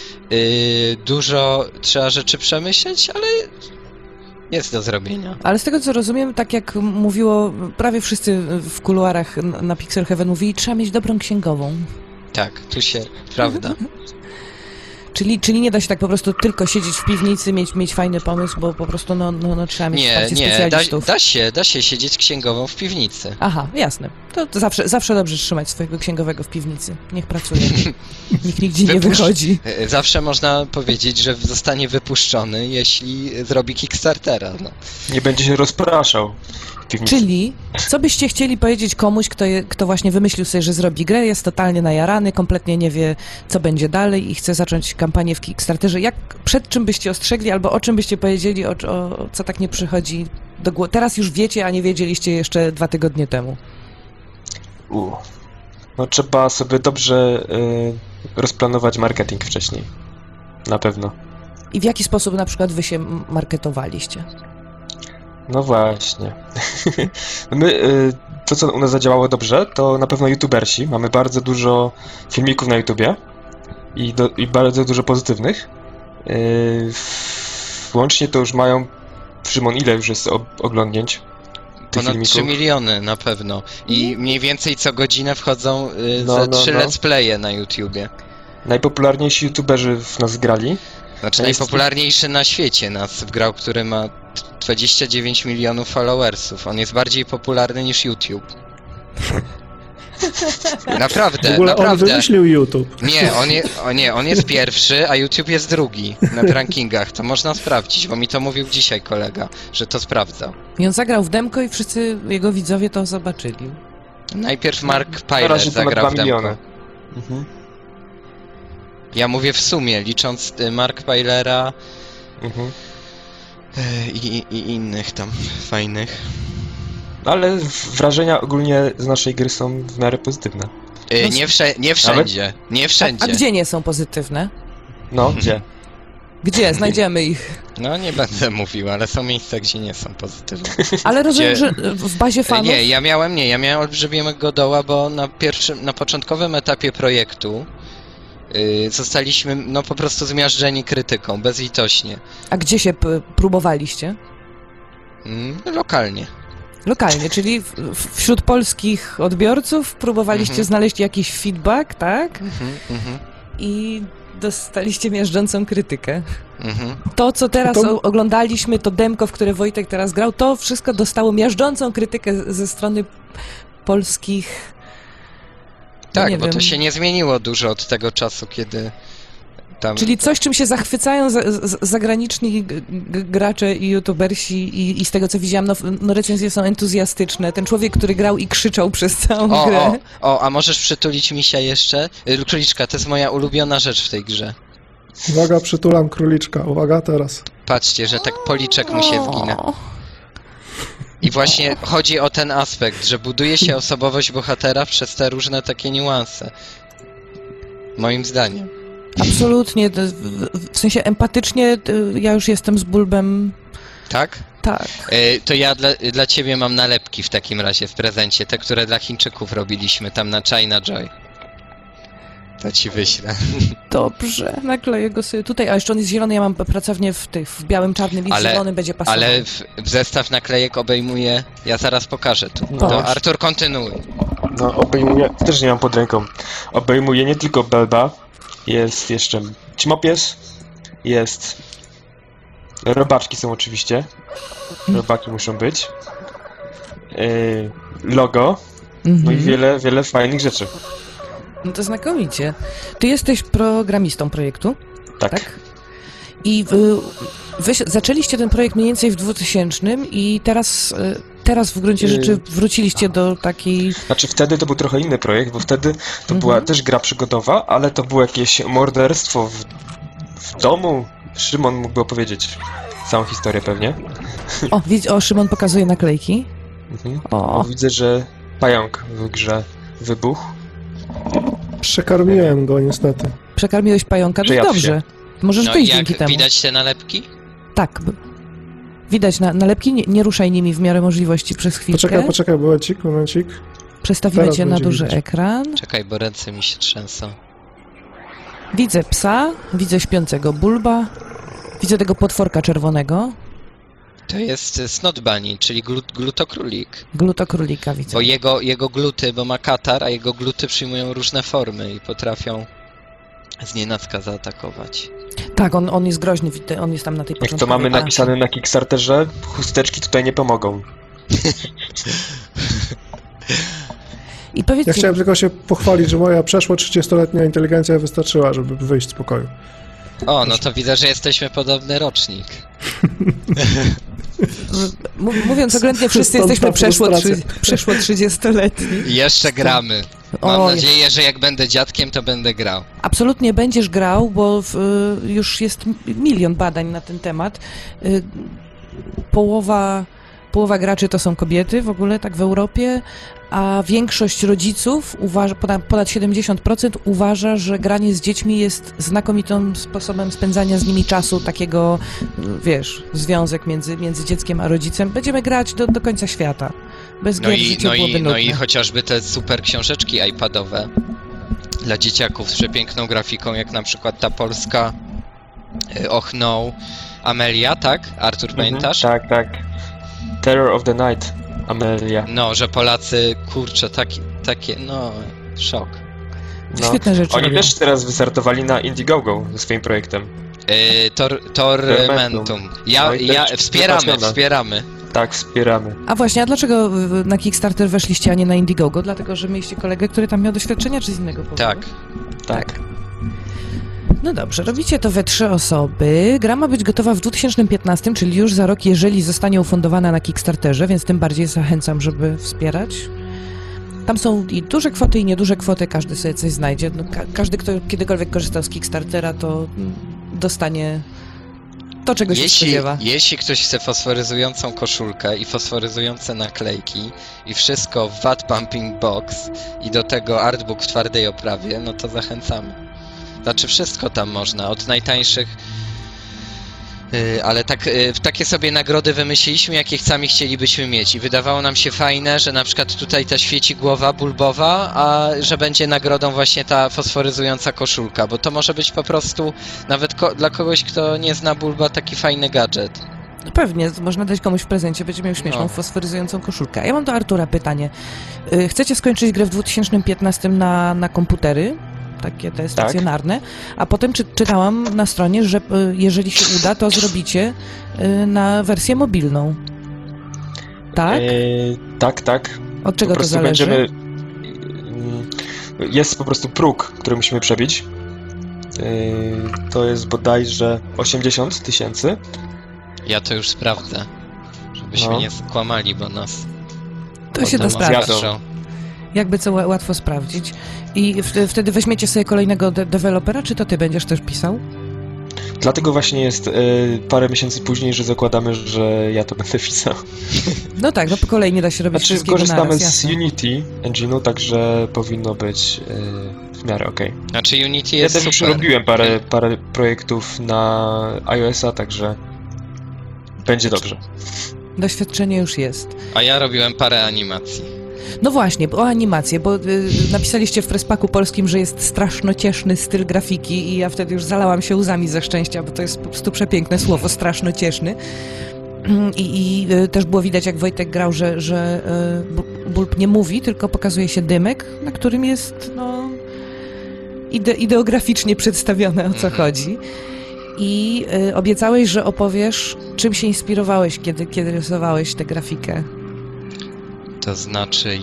dużo trzeba rzeczy przemyśleć, ale jest do zrobienia. Ale z tego co rozumiem, tak jak mówiło prawie wszyscy w kuluarach na Pixel Heaven, mówili, trzeba mieć dobrą księgową. Tak, tu się, prawda. Czyli nie da się tak po prostu tylko siedzieć w piwnicy, mieć fajny pomysł, bo po prostu trzeba mieć wsparcie specjalistów. Da się siedzieć księgową w piwnicy. Aha, jasne. To zawsze dobrze trzymać swojego księgowego w piwnicy. Niech pracuje. Nikt nigdzie nie wychodzi. Zawsze można powiedzieć, że zostanie wypuszczony, jeśli zrobi Kickstartera. No. Nie będzie się rozpraszał. Czyli, co byście chcieli powiedzieć komuś, kto właśnie wymyślił sobie, że zrobi grę, jest totalnie najarany, kompletnie nie wie, co będzie dalej i chce zacząć kampanię w Kickstarterze. Przed czym byście ostrzegli, albo o czym byście powiedzieli, o co tak nie przychodzi do głowy? Teraz już wiecie, a nie wiedzieliście jeszcze 2 tygodnie temu. No trzeba sobie dobrze rozplanować marketing wcześniej. Na pewno. I w jaki sposób na przykład wy się marketowaliście? No właśnie. My, to co u nas zadziałało dobrze, to na pewno youtubersi. Mamy bardzo dużo filmików na YouTubie i bardzo dużo pozytywnych. Łącznie to już mają, Szymon, ile już jest oglądnięć tych Ponad filmików? 3 miliony na pewno. I mniej więcej co godzinę wchodzą ze 3 let's playe na YouTubie. Najpopularniejsi youtuberzy w nas grali. Znaczy najpopularniejszy na świecie nas grał, który ma 29 milionów followersów. On jest bardziej popularny niż YouTube. Naprawdę, w ogóle naprawdę. On wymyślił YouTube. Nie, on jest pierwszy, a YouTube jest drugi na rankingach. To można sprawdzić, bo mi to mówił dzisiaj kolega, że to sprawdzał. I on zagrał w demko i wszyscy jego widzowie to zobaczyli. Najpierw Mark Pyler zagrał w demko. Mhm. Ja mówię w sumie, licząc Mark Pylera, I innych tam fajnych. Ale wrażenia ogólnie z naszej gry są w miarę pozytywne. Nie wszędzie. Nie wszędzie. A gdzie nie są pozytywne? No, gdzie? Gdzie? Znajdziemy ich. No nie będę mówił, ale są miejsca, gdzie nie są pozytywne. Ale rozumiem, Gdzie- że w bazie fanów... Nie, ja miałem olbrzymiego doła, bo na początkowym etapie projektu zostaliśmy no po prostu zmiażdżeni krytyką, bezlitośnie. A gdzie się próbowaliście? Lokalnie. Lokalnie, czyli wśród polskich odbiorców próbowaliście znaleźć jakiś feedback, tak? I dostaliście miażdżącą krytykę. To, co teraz oglądaliśmy, to demko, w które Wojtek teraz grał, to wszystko dostało miażdżącą krytykę ze strony polskich... Tak, nie bo wiem. to się nie zmieniło dużo od tego czasu, kiedy tam... Czyli coś, czym się zachwycają zagraniczni gracze i youtubersi i z tego, co widziałam, no recenzje są entuzjastyczne. Ten człowiek, który grał i krzyczał przez całą grę. A możesz przytulić misia jeszcze? Króliczka, to jest moja ulubiona rzecz w tej grze. Uwaga, przytulam króliczka. Uwaga, teraz. Patrzcie, że tak policzek mu się wgina. I właśnie chodzi o ten aspekt, że buduje się osobowość bohatera przez te różne takie niuanse. Moim zdaniem. Absolutnie. W sensie empatycznie ja już jestem z Bulbem. Tak? Tak. To ja dla ciebie mam nalepki w takim razie w prezencie, te, które dla Chińczyków robiliśmy tam na China Joy. To ci wyślę. Dobrze, nakleję go sobie tutaj. A jeszcze on jest zielony, ja mam pracownię w białym, czarnym i zielony będzie pasował. Ale w zestaw naklejek obejmuje... Ja zaraz pokażę tu. Patrz. To Artur, kontynuuj. No, obejmuje, też nie mam pod ręką, obejmuje nie tylko Belba, jest jeszcze Ćmopies, jest... Robaczki są oczywiście, robaki muszą być, logo, no i wiele fajnych rzeczy. No to znakomicie. Ty jesteś programistą projektu, tak? I wy zaczęliście ten projekt mniej więcej w 2000 i teraz w gruncie rzeczy wróciliście do takiej... Znaczy wtedy to był trochę inny projekt, bo wtedy to była też gra przygodowa, ale to było jakieś morderstwo w domu. Szymon mógłby opowiedzieć całą historię pewnie. O, Szymon pokazuje naklejki. O. Widzę, że pająk w grze wybuchł. Przekarmiłem go niestety. Przekarmiłeś pająka? To dobrze. Możesz wyjść dzięki temu. Widać te nalepki? Tak. Widać nalepki, nie ruszaj nimi w miarę możliwości przez chwilkę. Poczekaj, momencik. Przestawimy Teraz cię na będzie duży widać. ekran. Czekaj, bo ręce mi się trzęsą. Widzę psa, widzę śpiącego Bulba, widzę tego potworka czerwonego. To jest Snot Bunny, czyli glutokrólik. Glutokrólika widzę. Bo jego gluty, bo ma katar, a jego gluty przyjmują różne formy i potrafią znienacka zaatakować. Tak, on jest groźny, on jest tam na tej Jak początkowej to mamy planszy. napisane na Kickstarterze, chusteczki tutaj nie pomogą. I powiedzcie, Ja chciałem tylko się pochwalić, że moja przeszło 30-letnia inteligencja wystarczyła, żeby wyjść z pokoju. O, no to widzę, że jesteśmy podobny rocznik. mówiąc oględnie, wszyscy Stąd jesteśmy ta frustracja. przeszło 30-letni. I jeszcze gramy. Mam nadzieję, że jak będę dziadkiem, to będę grał. Absolutnie będziesz grał, bo już jest milion badań na ten temat. Połowa graczy to są kobiety w ogóle, tak w Europie, a większość rodziców, ponad 70% uważa, że granie z dziećmi jest znakomitym sposobem spędzania z nimi czasu, takiego, wiesz, związek między dzieckiem a rodzicem. Będziemy grać do końca świata. Bez gier życie byłoby nudne. I chociażby te super książeczki iPadowe dla dzieciaków z przepiękną grafiką, jak na przykład ta polska Och No, Amelia, tak? Artur, pamiętasz? Tak. Terror of the Night, Amelia. No, że Polacy, kurczę, takie, no, szok. Świetne rzeczy. Oni robią. też teraz wystartowali na Indiegogo ze swoim projektem. Tormentum. Wspieramy. Tak, wspieramy. A właśnie, a dlaczego na Kickstarter weszliście, a nie na Indiegogo? Dlatego, że mieliście kolegę, który tam miał doświadczenia, czy z innego powodu? Tak. No dobrze, robicie to we 3 osoby. Gra ma być gotowa w 2015, czyli już za rok, jeżeli zostanie ufundowana na Kickstarterze, więc tym bardziej zachęcam, żeby wspierać. Tam są i duże kwoty, i nieduże kwoty, każdy sobie coś znajdzie. No, każdy, kto kiedykolwiek korzystał z Kickstartera, to dostanie to czego się spodziewa. Jeśli ktoś chce fosforyzującą koszulkę i fosforyzujące naklejki i wszystko w VAT Pumping Box i do tego artbook w twardej oprawie, no to zachęcamy. Znaczy wszystko tam można, od najtańszych, ale takie sobie nagrody wymyśliliśmy, jakie sami chcielibyśmy mieć i wydawało nam się fajne, że na przykład tutaj ta świeci głowa bulbowa, a że będzie nagrodą właśnie ta fosforyzująca koszulka, bo to może być po prostu nawet dla kogoś, kto nie zna bulba, taki fajny gadżet. No pewnie, można dać komuś w prezencie, będzie miał śmieszną, fosforyzującą koszulkę. Ja mam do Artura pytanie. Chcecie skończyć grę w 2015 na komputery? Takie te stacjonarne, a potem czytałam na stronie, że jeżeli się uda, to zrobicie na wersję mobilną. Tak? Tak. Od czego to zależy? Jest po prostu próg, który musimy przebić. To jest bodajże 80 000. Ja to już sprawdzę, żebyśmy nie skłamali, bo nas to się da sprawdzić. Jakby co łatwo sprawdzić. I wtedy weźmiecie sobie kolejnego dewelopera, czy to ty będziesz też pisał? Dlatego właśnie jest parę miesięcy później, że zakładamy, że ja to będę pisał. No tak, no po kolei nie da się robić wszystkiego korzystamy naraz, z jasne. Unity Engine'u, także powinno być w miarę okej. Znaczy Unity jest Ja też już robiłem parę projektów na iOS-a, także będzie dobrze. Doświadczenie już jest. A ja robiłem parę animacji. No właśnie, o animację, bo napisaliście w Presspaku polskim, że jest straszno cieszny styl grafiki i ja wtedy już zalałam się łzami ze szczęścia, bo to jest po prostu przepiękne słowo, straszno cieszny. I też było widać, jak Wojtek grał, że bulb nie mówi, tylko pokazuje się dymek, na którym jest ideograficznie przedstawione, o co chodzi. I obiecałeś, że opowiesz, czym się inspirowałeś, kiedy rysowałeś tę grafikę. To znaczy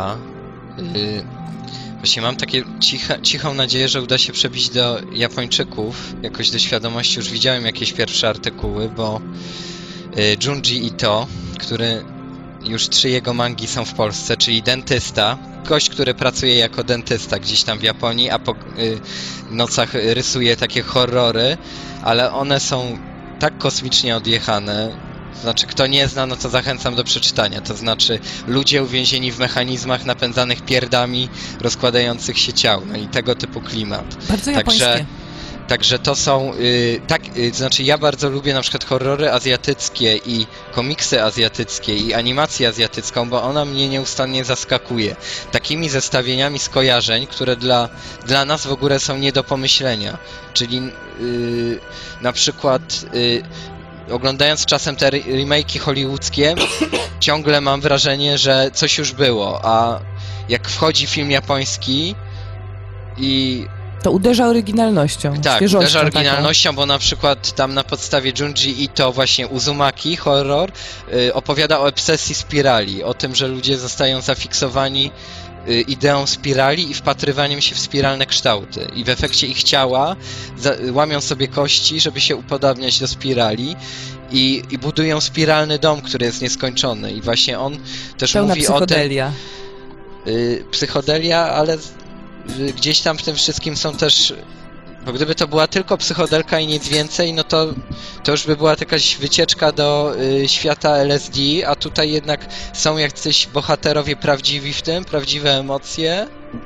właśnie mam takie cichą nadzieję, że uda się przebić do Japończyków, jakoś do świadomości. Już widziałem jakieś pierwsze artykuły, bo Junji Ito, który już 3 jego mangi są w Polsce, czyli dentysta, gość, który pracuje jako dentysta gdzieś tam w Japonii, a po nocach rysuje takie horrory, ale one są tak kosmicznie odjechane. Znaczy, kto nie zna, no to zachęcam do przeczytania. To znaczy, ludzie uwięzieni w mechanizmach napędzanych pierdami rozkładających się ciał. No i tego typu klimat. Bardzo japońskie. Także to są... znaczy, ja bardzo lubię na przykład horrory azjatyckie i komiksy azjatyckie i animację azjatycką, bo ona mnie nieustannie zaskakuje. Takimi zestawieniami skojarzeń, które dla nas w ogóle są nie do pomyślenia. Czyli na przykład... oglądając czasem te remake'i hollywoodzkie, ciągle mam wrażenie, że coś już było, a jak wchodzi film japoński i... To uderza oryginalnością, tak, świeżością uderza oryginalnością, taką. Bo na przykład tam na podstawie Junji Ito właśnie Uzumaki, horror, opowiada o obsesji spirali, o tym, że ludzie zostają zafiksowani ideą spirali i wpatrywaniem się w spiralne kształty. I w efekcie ich ciała łamią sobie kości, żeby się upodabniać do spirali i budują spiralny dom, który jest nieskończony. I właśnie on też pełna mówi psychodelia. o tym... psychodelia, ale gdzieś tam w tym wszystkim są też... Bo gdyby to była tylko psychodelka i nic więcej, no to już by była jakaś wycieczka do świata LSD, a tutaj jednak są jacyś bohaterowie prawdziwi w tym, prawdziwe emocje,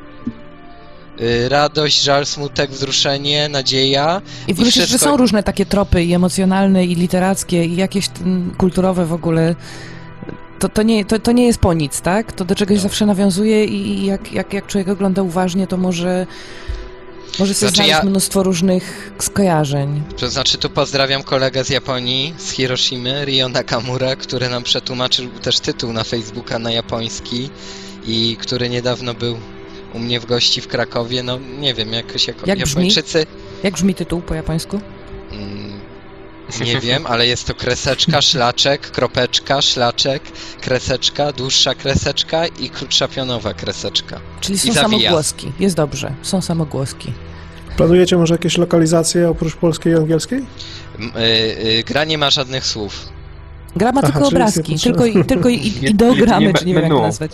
radość, żal, smutek, wzruszenie, nadzieja. I wrócisz, że są różne takie tropy i emocjonalne, i literackie, i jakieś kulturowe w ogóle. To nie jest po nic, tak? To do czegoś zawsze nawiązuje i jak człowiek ogląda uważnie, to może sobie znaleźć mnóstwo różnych skojarzeń. To znaczy, tu pozdrawiam kolegę z Japonii, z Hiroshimy, Ryo Nakamura, który nam przetłumaczył też tytuł na Facebooka na japoński i który niedawno był u mnie w gości w Krakowie. No nie wiem, jakoś jako Japończycy... Jak brzmi tytuł po japońsku? Nie wiem, ale jest to kreseczka, szlaczek, kropeczka, szlaczek, kreseczka, dłuższa kreseczka i krótsza pionowa kreseczka. Czyli są samogłoski. Jest dobrze, są samogłoski. Planujecie może jakieś lokalizacje oprócz polskiej i angielskiej? Gra nie ma żadnych słów. Gra ma tylko obrazki, tylko ideogramy, czy nie wiem jak nazwać.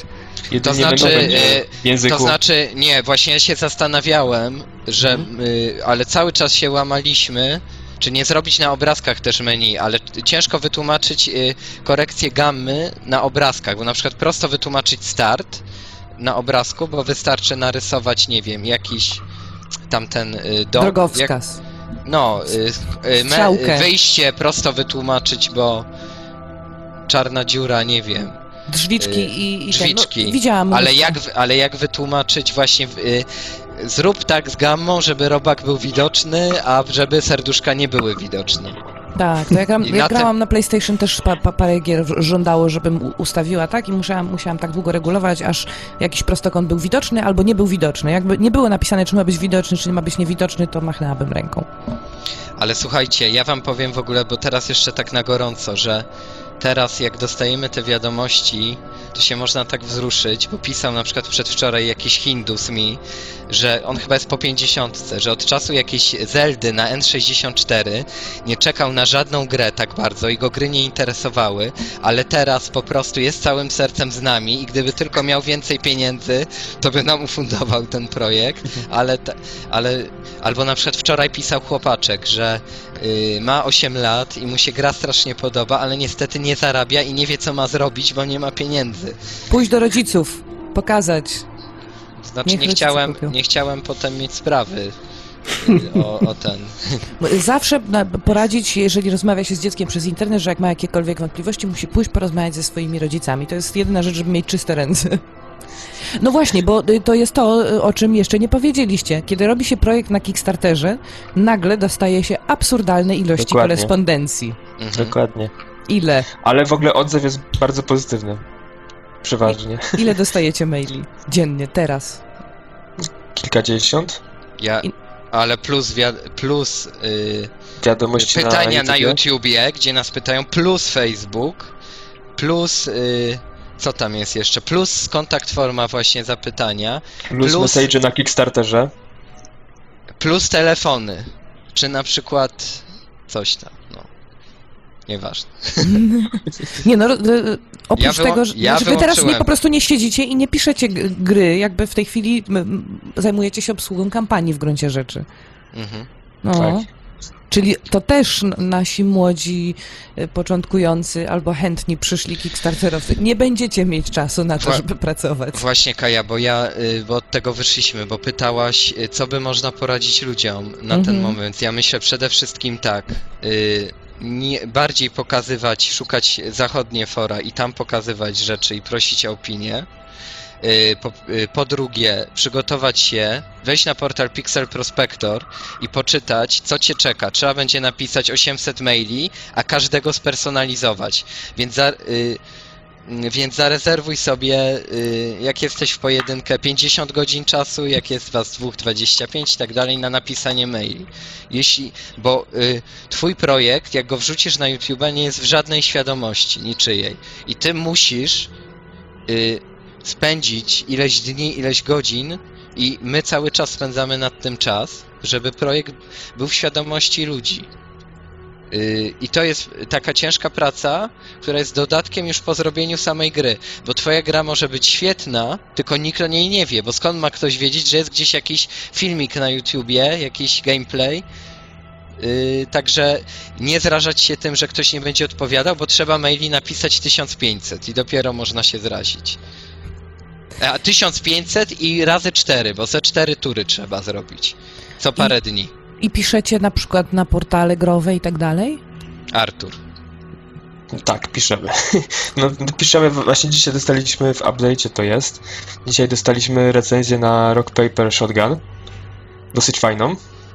To znaczy, nie, właśnie ja się zastanawiałem, że, ale cały czas się łamaliśmy, czy nie zrobić na obrazkach też menu, ale ciężko wytłumaczyć korekcję gammy na obrazkach, bo na przykład prosto wytłumaczyć start na obrazku, bo wystarczy narysować, nie wiem, jakiś tamten dom. Drogowskaz. Wyjście prosto wytłumaczyć, bo czarna dziura, nie wiem. Drzwiczki i drzwiczki. No, widziałam. Ale jak wytłumaczyć właśnie zrób tak z gammą, żeby robak był widoczny, a żeby serduszka nie były widoczne. Tak, to jak grałam na PlayStation też parę gier żądało, żebym ustawiła tak i musiałam tak długo regulować, aż jakiś prostokąt był widoczny albo nie był widoczny. Jakby nie było napisane, czy ma być widoczny, czy nie ma być niewidoczny, to machnęłabym ręką. Ale słuchajcie, ja wam powiem w ogóle, bo teraz jeszcze tak na gorąco, że teraz jak dostajemy te wiadomości, to się można tak wzruszyć, bo pisał na przykład przedwczoraj jakiś Hindus mi, że on chyba jest po 50, że od czasu jakiejś Zeldy na N64 nie czekał na żadną grę tak bardzo i go gry nie interesowały, ale teraz po prostu jest całym sercem z nami i gdyby tylko miał więcej pieniędzy, to by nam ufundował ten projekt, albo na przykład wczoraj pisał chłopaczek, że ma 8 lat i mu się gra strasznie podoba, ale niestety nie zarabia i nie wie co ma zrobić, bo nie ma pieniędzy. Pójść do rodziców, pokazać. Znaczy nie chciałem potem mieć sprawy o ten. Zawsze poradzić, jeżeli rozmawia się z dzieckiem przez internet, że jak ma jakiekolwiek wątpliwości, musi pójść porozmawiać ze swoimi rodzicami. To jest jedyna rzecz, żeby mieć czyste ręce. No właśnie, bo to jest to, o czym jeszcze nie powiedzieliście. Kiedy robi się projekt na Kickstarterze, nagle dostaje się absurdalne ilości korespondencji. Dokładnie. Ile? Ale w ogóle odzew jest bardzo pozytywny. Przeważnie. Ile dostajecie maili dziennie, teraz? Kilkadziesiąt. Ale plus wiadomości pytania na YouTubie, gdzie nas pytają, plus Facebook, plus co tam jest jeszcze? Plus kontakt forma właśnie zapytania. Plus message na Kickstarterze. Plus telefony. Czy na przykład coś tam, no. Nieważne. Nie no, oprócz tego, że wy teraz po prostu nie siedzicie i nie piszecie gry, jakby w tej chwili zajmujecie się obsługą kampanii w gruncie rzeczy. Mhm. No. Tak. Czyli to też nasi młodzi, początkujący albo chętni przyszli kickstarterowcy. Nie będziecie mieć czasu na to, żeby pracować. Właśnie, Kaja, bo od tego wyszliśmy, bo pytałaś, co by można poradzić ludziom na ten moment. Ja myślę przede wszystkim tak, bardziej pokazywać, szukać zachodnie fora i tam pokazywać rzeczy i prosić o opinię. Po drugie, przygotować się, wejść na portal Pixel Prospector i poczytać, co cię czeka. Trzeba będzie napisać 800 maili, a każdego spersonalizować. Więc zarezerwuj sobie, jak jesteś w pojedynkę, 50 godzin czasu, jak jest was dwóch, 25 i tak dalej, na napisanie maili. Bo twój projekt, jak go wrzucisz na YouTube'a, nie jest w żadnej świadomości, niczyjej. I ty musisz spędzić ileś dni, ileś godzin i my cały czas spędzamy nad tym czas, żeby projekt był w świadomości ludzi. I to jest taka ciężka praca, która jest dodatkiem już po zrobieniu samej gry, bo twoja gra może być świetna, tylko nikt o niej nie wie, bo skąd ma ktoś wiedzieć, że jest gdzieś jakiś filmik na YouTubie, jakiś gameplay. Także nie zrażać się tym, że ktoś nie będzie odpowiadał, bo trzeba maili napisać 1500 i dopiero można się zrazić. A 1500 i razy 4, bo ze 4 tury trzeba zrobić. Co parę dni. I piszecie na przykład na portale growe i tak dalej? Artur. Tak, piszemy. No, piszemy, właśnie dzisiaj dostaliśmy w update'cie, to jest. Dzisiaj dostaliśmy recenzję na Rock Paper Shotgun. Dosyć fajną.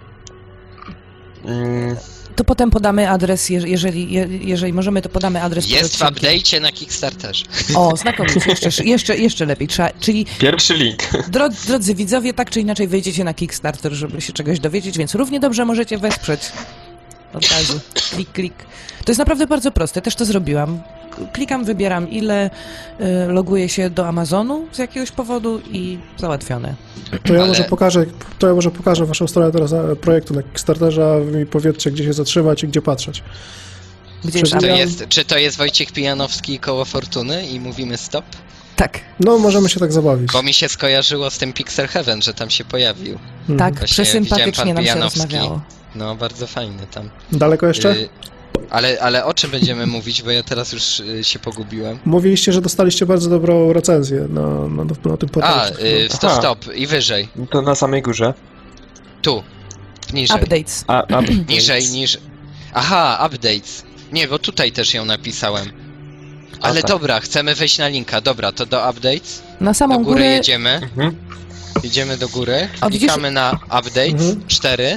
To potem podamy adres, jeżeli możemy, to podamy adres. Jest w update'cie na Kickstarterze. O, znakomicie, jeszcze lepiej. Czyli pierwszy link. Drodzy widzowie, tak czy inaczej wejdziecie na Kickstarter, żeby się czegoś dowiedzieć, więc równie dobrze możecie wesprzeć. Od razu. Klik. To jest naprawdę bardzo proste, też to zrobiłam. Klikam, wybieram ile, loguję się do Amazonu z jakiegoś powodu i załatwione. To ja może pokażę waszą stronę teraz projektu na Kickstarterze, a wy mi powiedzcie, gdzie się zatrzymać i gdzie patrzeć. Czy to jest Wojciech Pijanowski koło Fortuny i mówimy stop? Tak. No, możemy się tak zabawić. Bo mi się skojarzyło z tym Pixel Heaven, że tam się pojawił. Tak, przesympatycznie nam się rozmawiało. No, bardzo fajny tam. Daleko jeszcze? Ale o czym będziemy mówić, bo ja teraz już się pogubiłem. Mówiliście, że dostaliście bardzo dobrą recenzję na tym portalu. Stop i wyżej. To na samej górze. Tu. Niżej. Updates. Niżej. Aha, updates. Nie, bo tutaj też ją napisałem. Ale tak. dobra, chcemy wejść na linka. Dobra, to do updates. Na samą Do góry górę jedziemy. Mhm. Idziemy do góry. A widzisz- Klikamy na updates 4.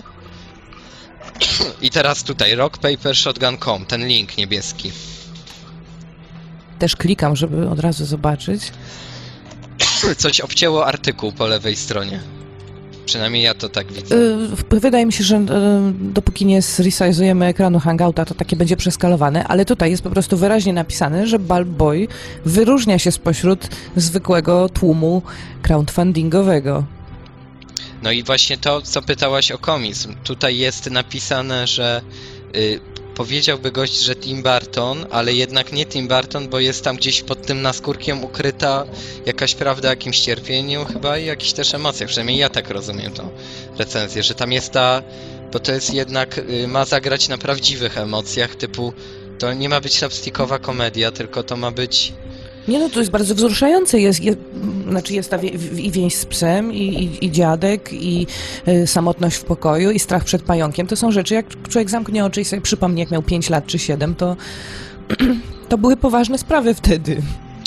I teraz tutaj rockpapershotgun.com, ten link niebieski. też klikam, żeby od razu zobaczyć. Coś obcięło artykuł po lewej stronie. Przynajmniej ja to tak widzę. Wydaje mi się, że dopóki nie zresizujemy ekranu Hangouta, to takie będzie przeskalowane, ale tutaj jest po prostu wyraźnie napisane, że Bulb Boy wyróżnia się spośród zwykłego tłumu crowdfundingowego. No i właśnie to, co pytałaś o komiks. Tutaj jest napisane, że powiedziałby gość, że Tim Burton, ale jednak nie Tim Burton, bo jest tam gdzieś pod tym naskórkiem ukryta jakaś prawda o jakimś cierpieniu chyba i jakichś też emocjach. Przynajmniej ja tak rozumiem tą recenzję, że tam jest bo to jest jednak, ma zagrać na prawdziwych emocjach, typu to nie ma być slapstickowa komedia, tylko to ma być... Nie no, to jest bardzo wzruszające. Jest ta i więź z psem, i dziadek, i samotność w pokoju, i strach przed pająkiem. To są rzeczy, jak człowiek zamknie oczy i sobie przypomni, jak miał 5 lat czy 7, to były poważne sprawy wtedy.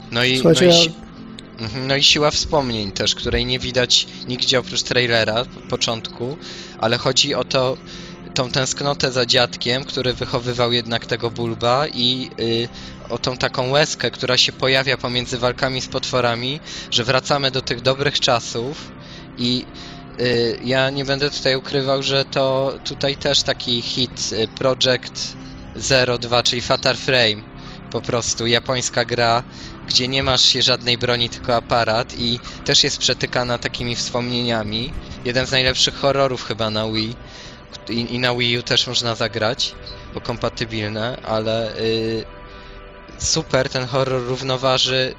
No i siła wspomnień też, której nie widać nigdzie oprócz trailera w początku, ale chodzi o tą tęsknotę za dziadkiem, który wychowywał jednak tego Bulba i o tą taką łezkę, która się pojawia pomiędzy walkami z potworami, że wracamy do tych dobrych czasów i ja nie będę tutaj ukrywał, że to tutaj też taki hit Project 02, czyli Fatal Frame, po prostu japońska gra, gdzie nie masz się żadnej broni, tylko aparat i też jest przetykana takimi wspomnieniami. Jeden z najlepszych horrorów chyba na Wii. I na Wii U też można zagrać, bo kompatybilne, ale super, ten horror równoważy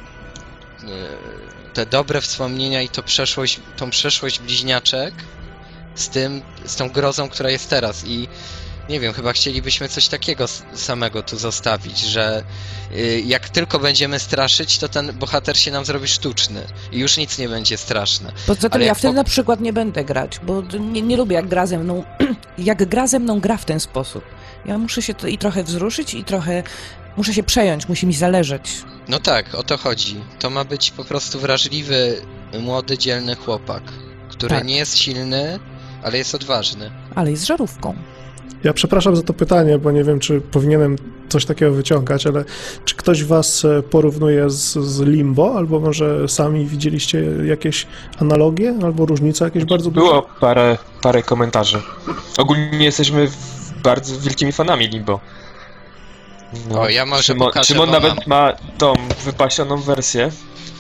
te dobre wspomnienia i tą przeszłość bliźniaczek z tą grozą, która jest teraz i nie wiem, chyba chcielibyśmy coś takiego samego tu zostawić, że jak tylko będziemy straszyć, to ten bohater się nam zrobi sztuczny i już nic nie będzie straszne. Poza tym ja wtedy na przykład nie będę grać, bo nie lubię jak gra ze mną gra w ten sposób. Ja muszę się i trochę wzruszyć i trochę muszę się przejąć, musi mi zależeć. No tak, o to chodzi. To ma być po prostu wrażliwy, młody, dzielny chłopak, który nie jest silny, ale jest odważny. Ale jest żarówką. Ja przepraszam za to pytanie, bo nie wiem, czy powinienem coś takiego wyciągać, ale czy ktoś was porównuje z Limbo, albo może sami widzieliście jakieś analogie, albo różnice jakieś bardzo duże? Było parę komentarzy. Ogólnie jesteśmy bardzo wielkimi fanami Limbo. No, o, ja może pokażę, Szymon nawet ma tą wypasioną wersję.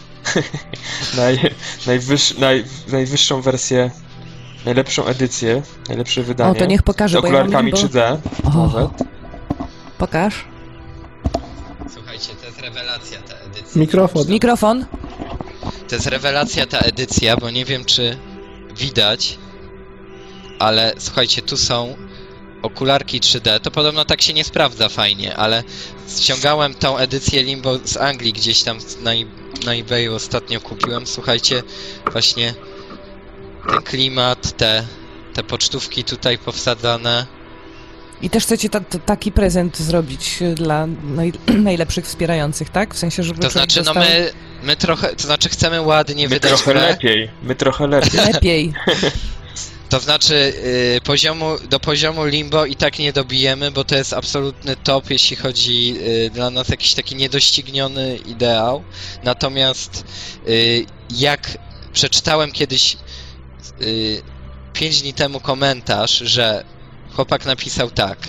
Najwyższą wersję, najlepszą edycję, najlepsze wydanie. O, to niech pokaże, z okularkami 3D nawet. Pokaż. Słuchajcie, to jest rewelacja ta edycja. Mikrofon. To jest rewelacja ta edycja, bo nie wiem, czy widać, ale słuchajcie, tu są okularki 3D. To podobno tak się nie sprawdza fajnie, ale ściągałem tą edycję Limbo z Anglii, gdzieś tam na eBayu ostatnio kupiłem. Słuchajcie, właśnie ten klimat, te pocztówki tutaj powsadzane. I też chcecie taki prezent zrobić dla najlepszych wspierających, tak? W sensie, żeby to znaczy, dostał... my trochę, to znaczy chcemy ładnie wydać trochę grę. My trochę lepiej. Lepiej. To znaczy, do poziomu Limbo i tak nie dobijemy, bo to jest absolutny top, jeśli chodzi dla nas jakiś taki niedościgniony ideał. Natomiast jak przeczytałem kiedyś 5 dni temu komentarz, że chłopak napisał tak.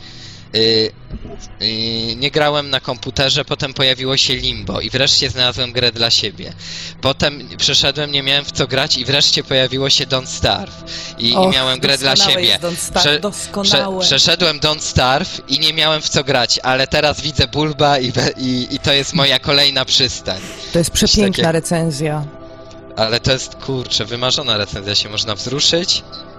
Nie grałem na komputerze, potem pojawiło się Limbo i wreszcie znalazłem grę dla siebie. Potem przeszedłem, nie miałem w co grać i wreszcie pojawiło się Don't Starve i miałem grę dla siebie. Przeszedłem Don't Starve i nie miałem w co grać, ale teraz widzę Bulba i to jest moja kolejna przystań. To jest przepiękna recenzja. Ale to jest, kurczę, wymarzona recenzja, się można wzruszyć.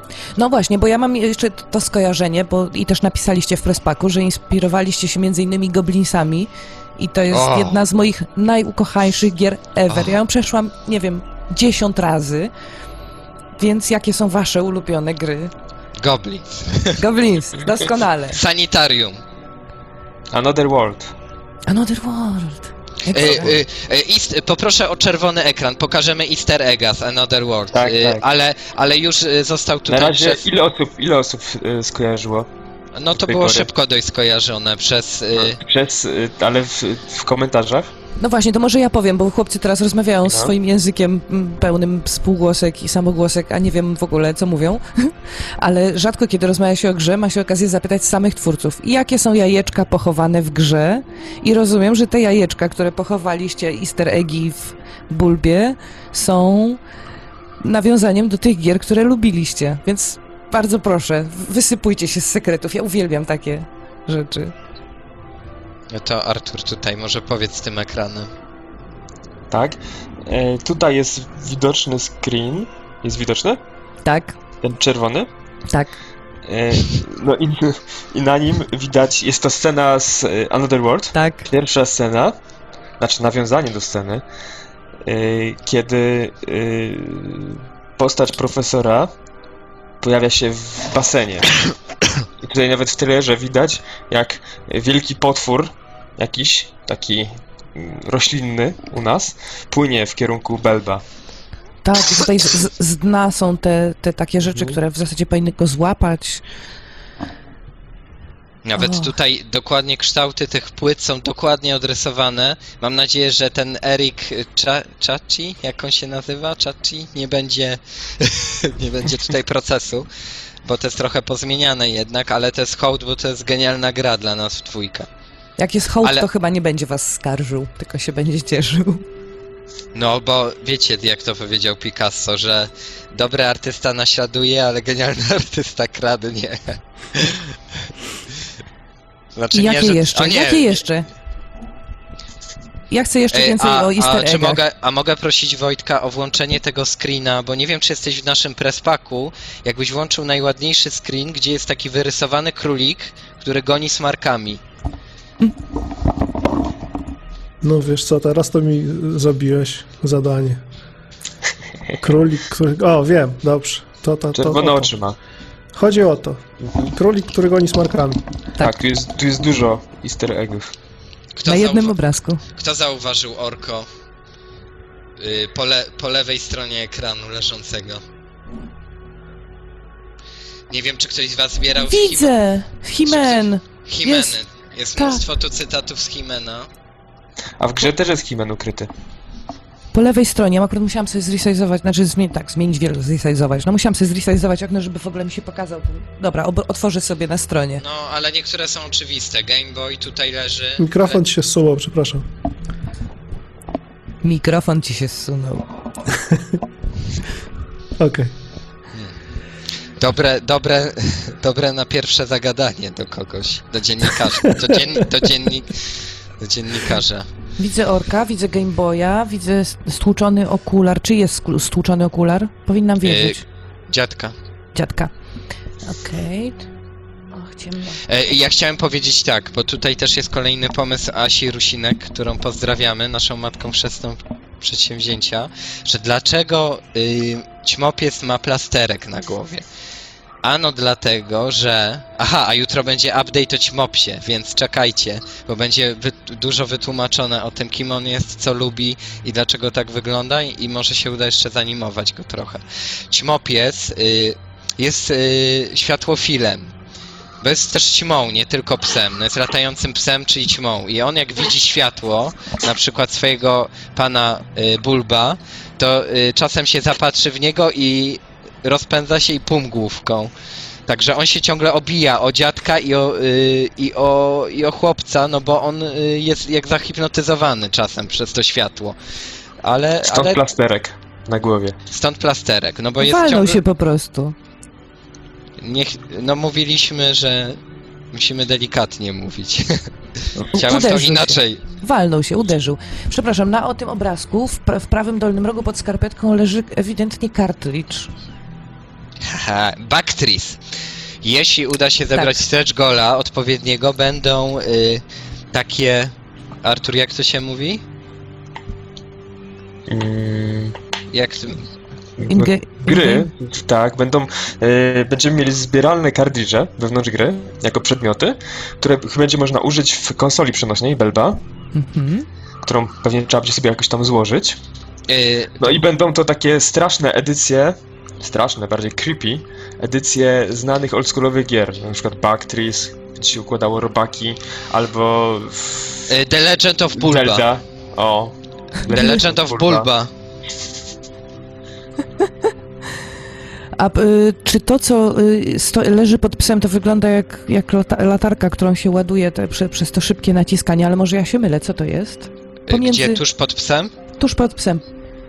No właśnie, bo ja mam jeszcze to skojarzenie, bo i też napisaliście w Presspaku, że inspirowaliście się między innymi Goblinsami i to jest jedna z moich najukochańszych gier ever. Ja ją przeszłam, nie wiem, 10 razy, więc jakie są wasze ulubione gry? Goblins. Goblins, doskonale. Sanitarium. Another World. Another World. Poproszę o czerwony ekran, pokażemy easter egga z Another World, Tak, tak. ale już został tutaj Na razie przez... ile osób skojarzyło? No to tej było pory? szybko dość skojarzone przez... Ale w komentarzach? No właśnie, to może ja powiem, bo chłopcy teraz rozmawiają swoim językiem pełnym spółgłosek i samogłosek, a nie wiem w ogóle, co mówią. Ale rzadko kiedy rozmawia się o grze, ma się okazję zapytać samych twórców, jakie są jajeczka pochowane w grze. I rozumiem, że te jajeczka, które pochowaliście, easter eggi w Bulbie, są nawiązaniem do tych gier, które lubiliście. Więc bardzo proszę, wysypujcie się z sekretów. Ja uwielbiam takie rzeczy. No to Artur tutaj może powiedz tym ekranem. Tak. Tutaj jest widoczny screen. Jest widoczny? Tak, Ten czerwony? tak. No i na nim widać, jest to scena z Another World. Tak. Pierwsza scena, znaczy nawiązanie do sceny, kiedy postać profesora pojawia się w basenie. I tutaj nawet w trailerze widać, jak wielki potwór, jakiś taki roślinny u nas, płynie w kierunku Belba. Tak, tutaj z dna są te takie rzeczy, które w zasadzie powinny go złapać. Nawet tutaj dokładnie kształty tych płyt są dokładnie odrysowane. Mam nadzieję, że ten Erik Chachi, jak on się nazywa? Chachi? Nie będzie tutaj procesu, bo to jest trochę pozmieniane jednak, ale to jest hołd, bo to jest genialna gra dla nas w dwójkę. Jak jest hołd, to chyba nie będzie was skarżył, tylko się będzie cieszył. No, bo wiecie, jak to powiedział Picasso, że dobry artysta naśladuje, ale genialny artysta kradnie. Znaczy, jakie nie, że... jeszcze? Jakie jeszcze? Ja chcę jeszcze więcej o easter eggach. Mogę prosić Wojtka o włączenie tego screena, bo nie wiem, czy jesteś w naszym presspaku, jakbyś włączył najładniejszy screen, gdzie jest taki wyrysowany królik, który goni smarkami. No wiesz co, teraz to mi zabiłeś zadanie. Królik, który... O, wiem, dobrze. Czerwone oczy ma. Chodzi o to. Królik, który goni smarkami. Tak, tu jest dużo easter eggów. Na jednym obrazku. Kto zauważył orko po lewej stronie ekranu leżącego? Nie wiem, czy ktoś z was zbierał... Widzę! He-Man! He-Many. Jest mnóstwo tu cytatów z He-Mana. A w grze też jest He-Man ukryty. Po lewej stronie, akurat musiałam sobie zresizować, znaczy zmienić wiele, zresizować. No musiałam sobie zresizować okno, żeby w ogóle mi się pokazał. Dobra, otworzę sobie na stronie. No, ale niektóre są oczywiste. Game Boy tutaj leży. Mikrofon ci się zsunął, przepraszam. Mikrofon ci się zsunął. Okej. Dobre na pierwsze zagadanie do kogoś, do dziennikarza, do dziennikarza. Widzę orka, widzę Game Boya, widzę stłuczony okular. Czy jest stłuczony okular? Powinnam wiedzieć. Dziadka. Dziadka. Okej. Och, ciemno. Ja chciałem powiedzieć tak, bo tutaj też jest kolejny pomysł Asi Rusinek, którą pozdrawiamy, naszą matką chrzestną przedsięwzięcia, że dlaczego ćmopiec ma plasterek na głowie. Ano dlatego, że... Aha, a jutro będzie update o ćmopsie, więc czekajcie, bo będzie dużo wytłumaczone o tym, kim on jest, co lubi i dlaczego tak wygląda i może się uda jeszcze zanimować go trochę. Ćmopiec jest światłofilem, bo jest też ćmą, nie tylko psem. No jest latającym psem, czyli ćmą. I on jak widzi światło, na przykład swojego pana Bulba, to czasem się zapatrzy w niego i rozpędza się i pum główką. Także on się ciągle obija o dziadka i o chłopca, no bo on jest jak zahipnotyzowany czasem przez to światło. Stąd plasterek na głowie. Stąd plasterek, no bo jest Walnął ciągle... się po prostu. No mówiliśmy, że musimy delikatnie mówić. Chciałem to inaczej. Walnął się, uderzył. Przepraszam, o tym obrazku w prawym dolnym rogu pod skarpetką leży ewidentnie kartridż. Haha, Bactris. Jeśli uda się zebrać Tak. stretch goala odpowiedniego, będą takie... Artur, jak to się mówi? Jak... Gry, tak, będziemy mieli zbieralne kartridże wewnątrz gry, jako przedmioty, które będzie można użyć w konsoli przenośnej Belba, którą pewnie trzeba będzie sobie jakoś tam złożyć. No i będą to takie straszne, bardziej creepy, edycje znanych oldschoolowych gier, na przykład Bactris, gdzie się układało robaki, albo... The Legend of Bulba. Zelda. O. The Legend of Bulba. A czy to, co leży pod psem, to wygląda jak latarka, którą się ładuje przez to szybkie naciskanie, ale może ja się mylę, co to jest? Gdzie, tuż pod psem? Tuż pod psem.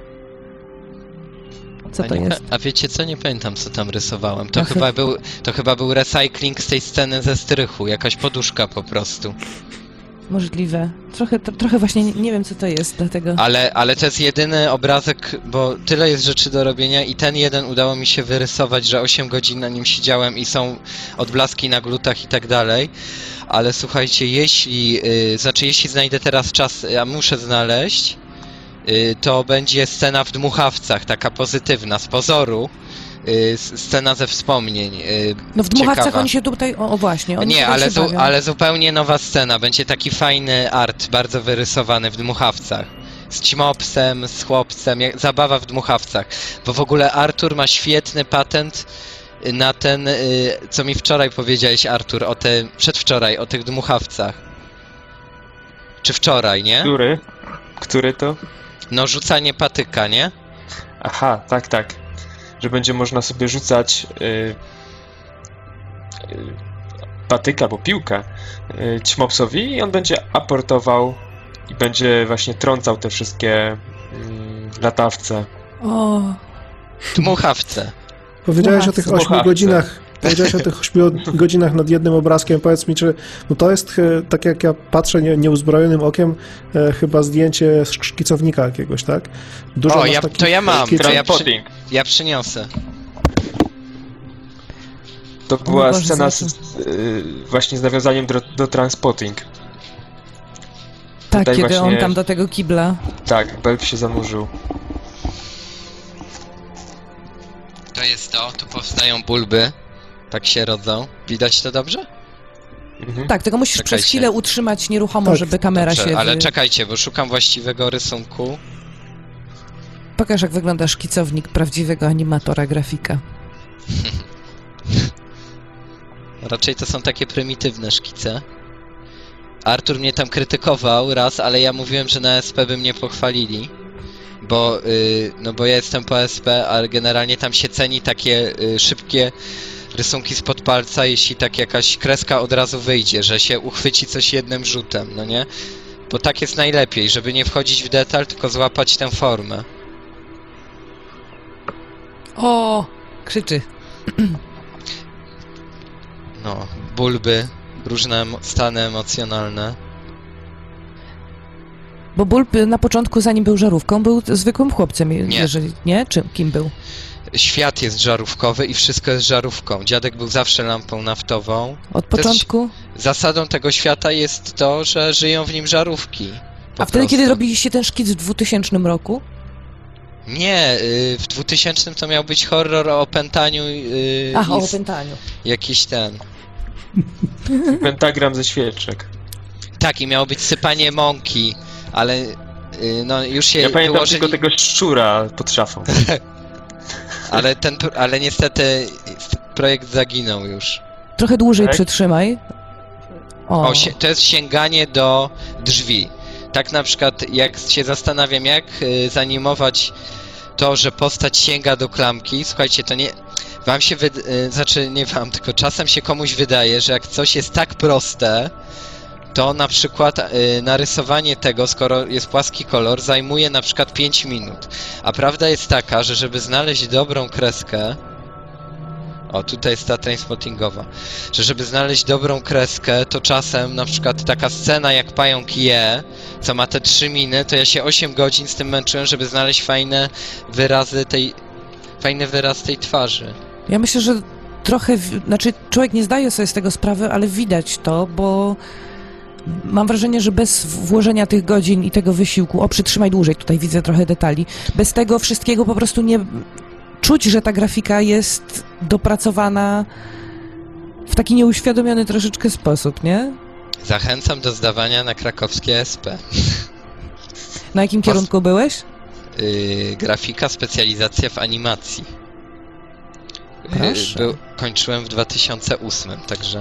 Co to jest? A wiecie co? Nie pamiętam, co tam rysowałem. Ach. To chyba był recycling z tej sceny ze strychu, jakaś poduszka po prostu. Możliwe. Trochę właśnie nie wiem, co to jest, dlatego... Ale to jest jedyny obrazek, bo tyle jest rzeczy do robienia i ten jeden udało mi się wyrysować, że 8 godzin na nim siedziałem i są odblaski na glutach i tak dalej. Ale słuchajcie, jeśli znajdę teraz czas, a muszę znaleźć, to będzie scena w dmuchawcach, taka pozytywna, z pozoru. Scena ze wspomnień. No w dmuchawcach ciekawa. oni się tutaj... O właśnie, oni Nie, tutaj się bawią. ale zupełnie nowa scena. Będzie taki fajny art, bardzo wyrysowany w dmuchawcach. Z ćmopsem, z chłopcem, zabawa w dmuchawcach. Bo w ogóle Artur ma świetny patent na ten, co mi wczoraj powiedziałeś, Artur, przedwczoraj, o tych dmuchawcach. Czy wczoraj, nie? Który to? No, rzucanie patyka, nie? Aha, tak. Że będzie można sobie rzucać patyka albo piłkę ćmopsowi i on będzie aportował i będzie właśnie trącał te wszystkie latawce. O, Dmuchawce. Powiedziałeś o tych 8 godzinach. Powiedziałeś o tych 8 godzinach nad jednym obrazkiem. Powiedz mi, czy no to jest, tak jak ja patrzę nieuzbrojonym okiem, chyba zdjęcie szkicownika jakiegoś, tak? Dużo ja mam. Transpotting. Ja przyniosę. To była Boże, scena właśnie z nawiązaniem do Transpotting. tak, Tutaj kiedy właśnie- on tam do tego kibla... Tak, Belb się zanurzył. To jest to, tu powstają bulby. Tak się rodzą. Widać to dobrze? Mhm. Tak, tylko musisz Czekajcie. przez chwilę utrzymać nieruchomo, Tak. żeby kamera Dobrze, się... ale czekajcie, bo szukam właściwego rysunku. Pokaż, jak wygląda szkicownik prawdziwego animatora, grafika. Raczej to są takie prymitywne szkice. Artur mnie tam krytykował raz, ale ja mówiłem, że na SP by mnie pochwalili. Bo, bo ja jestem po SP, ale generalnie tam się ceni takie szybkie rysunki spod palca, jeśli tak jakaś kreska od razu wyjdzie, że się uchwyci coś jednym rzutem, no nie? Bo tak jest najlepiej, żeby nie wchodzić w detal, tylko złapać tę formę. O, krzyczy. No, bulby, różne stany emocjonalne. Bo Bulb na początku, zanim był żarówką, był zwykłym chłopcem, Nie. jeżeli nie? Kim był? Świat jest żarówkowy i wszystko jest żarówką. Dziadek był zawsze lampą naftową. Od początku? Zasadą tego świata jest to, że żyją w nim żarówki. A wtedy, kiedy robiliście ten szkic w 2000 roku? Nie, w 2000 to miał być horror o opętaniu Ach, o i opętaniu. jakiś ten. Pentagram ze świeczek. Tak, i miało być sypanie mąki, ale no już się Ja pamiętam wyłożyli, tylko tego szczura pod szafą. ale niestety projekt zaginął już. Trochę dłużej Tak? przytrzymaj. O, To jest sięganie do drzwi. Tak na przykład, jak się zastanawiam, jak zanimować to, że postać sięga do klamki, słuchajcie, to nie... Wam się nie wam, tylko czasem się komuś wydaje, że jak coś jest tak proste, to na przykład narysowanie tego, skoro jest płaski kolor, zajmuje na przykład 5 minut. A prawda jest taka, że żeby znaleźć dobrą kreskę... O, tutaj jest ta trainspottingowa. Że żeby znaleźć dobrą kreskę, to czasem na przykład taka scena jak Pająk je, co ma te 3 miny, to ja się 8 godzin z tym męczyłem, żeby znaleźć fajny wyraz tej twarzy. Ja myślę, że trochę, znaczy człowiek nie zdaje sobie z tego sprawy, ale widać to, bo mam wrażenie, że bez włożenia tych godzin i tego wysiłku, przytrzymaj dłużej, tutaj widzę trochę detali, bez tego wszystkiego po prostu nie czuć, że ta grafika jest dopracowana w taki nieuświadomiony troszeczkę sposób, nie? Zachęcam do zdawania na krakowskie SP. Na jakim kierunku byłeś? Grafika, specjalizacja w animacji. Proszę. Kończyłem w 2008, także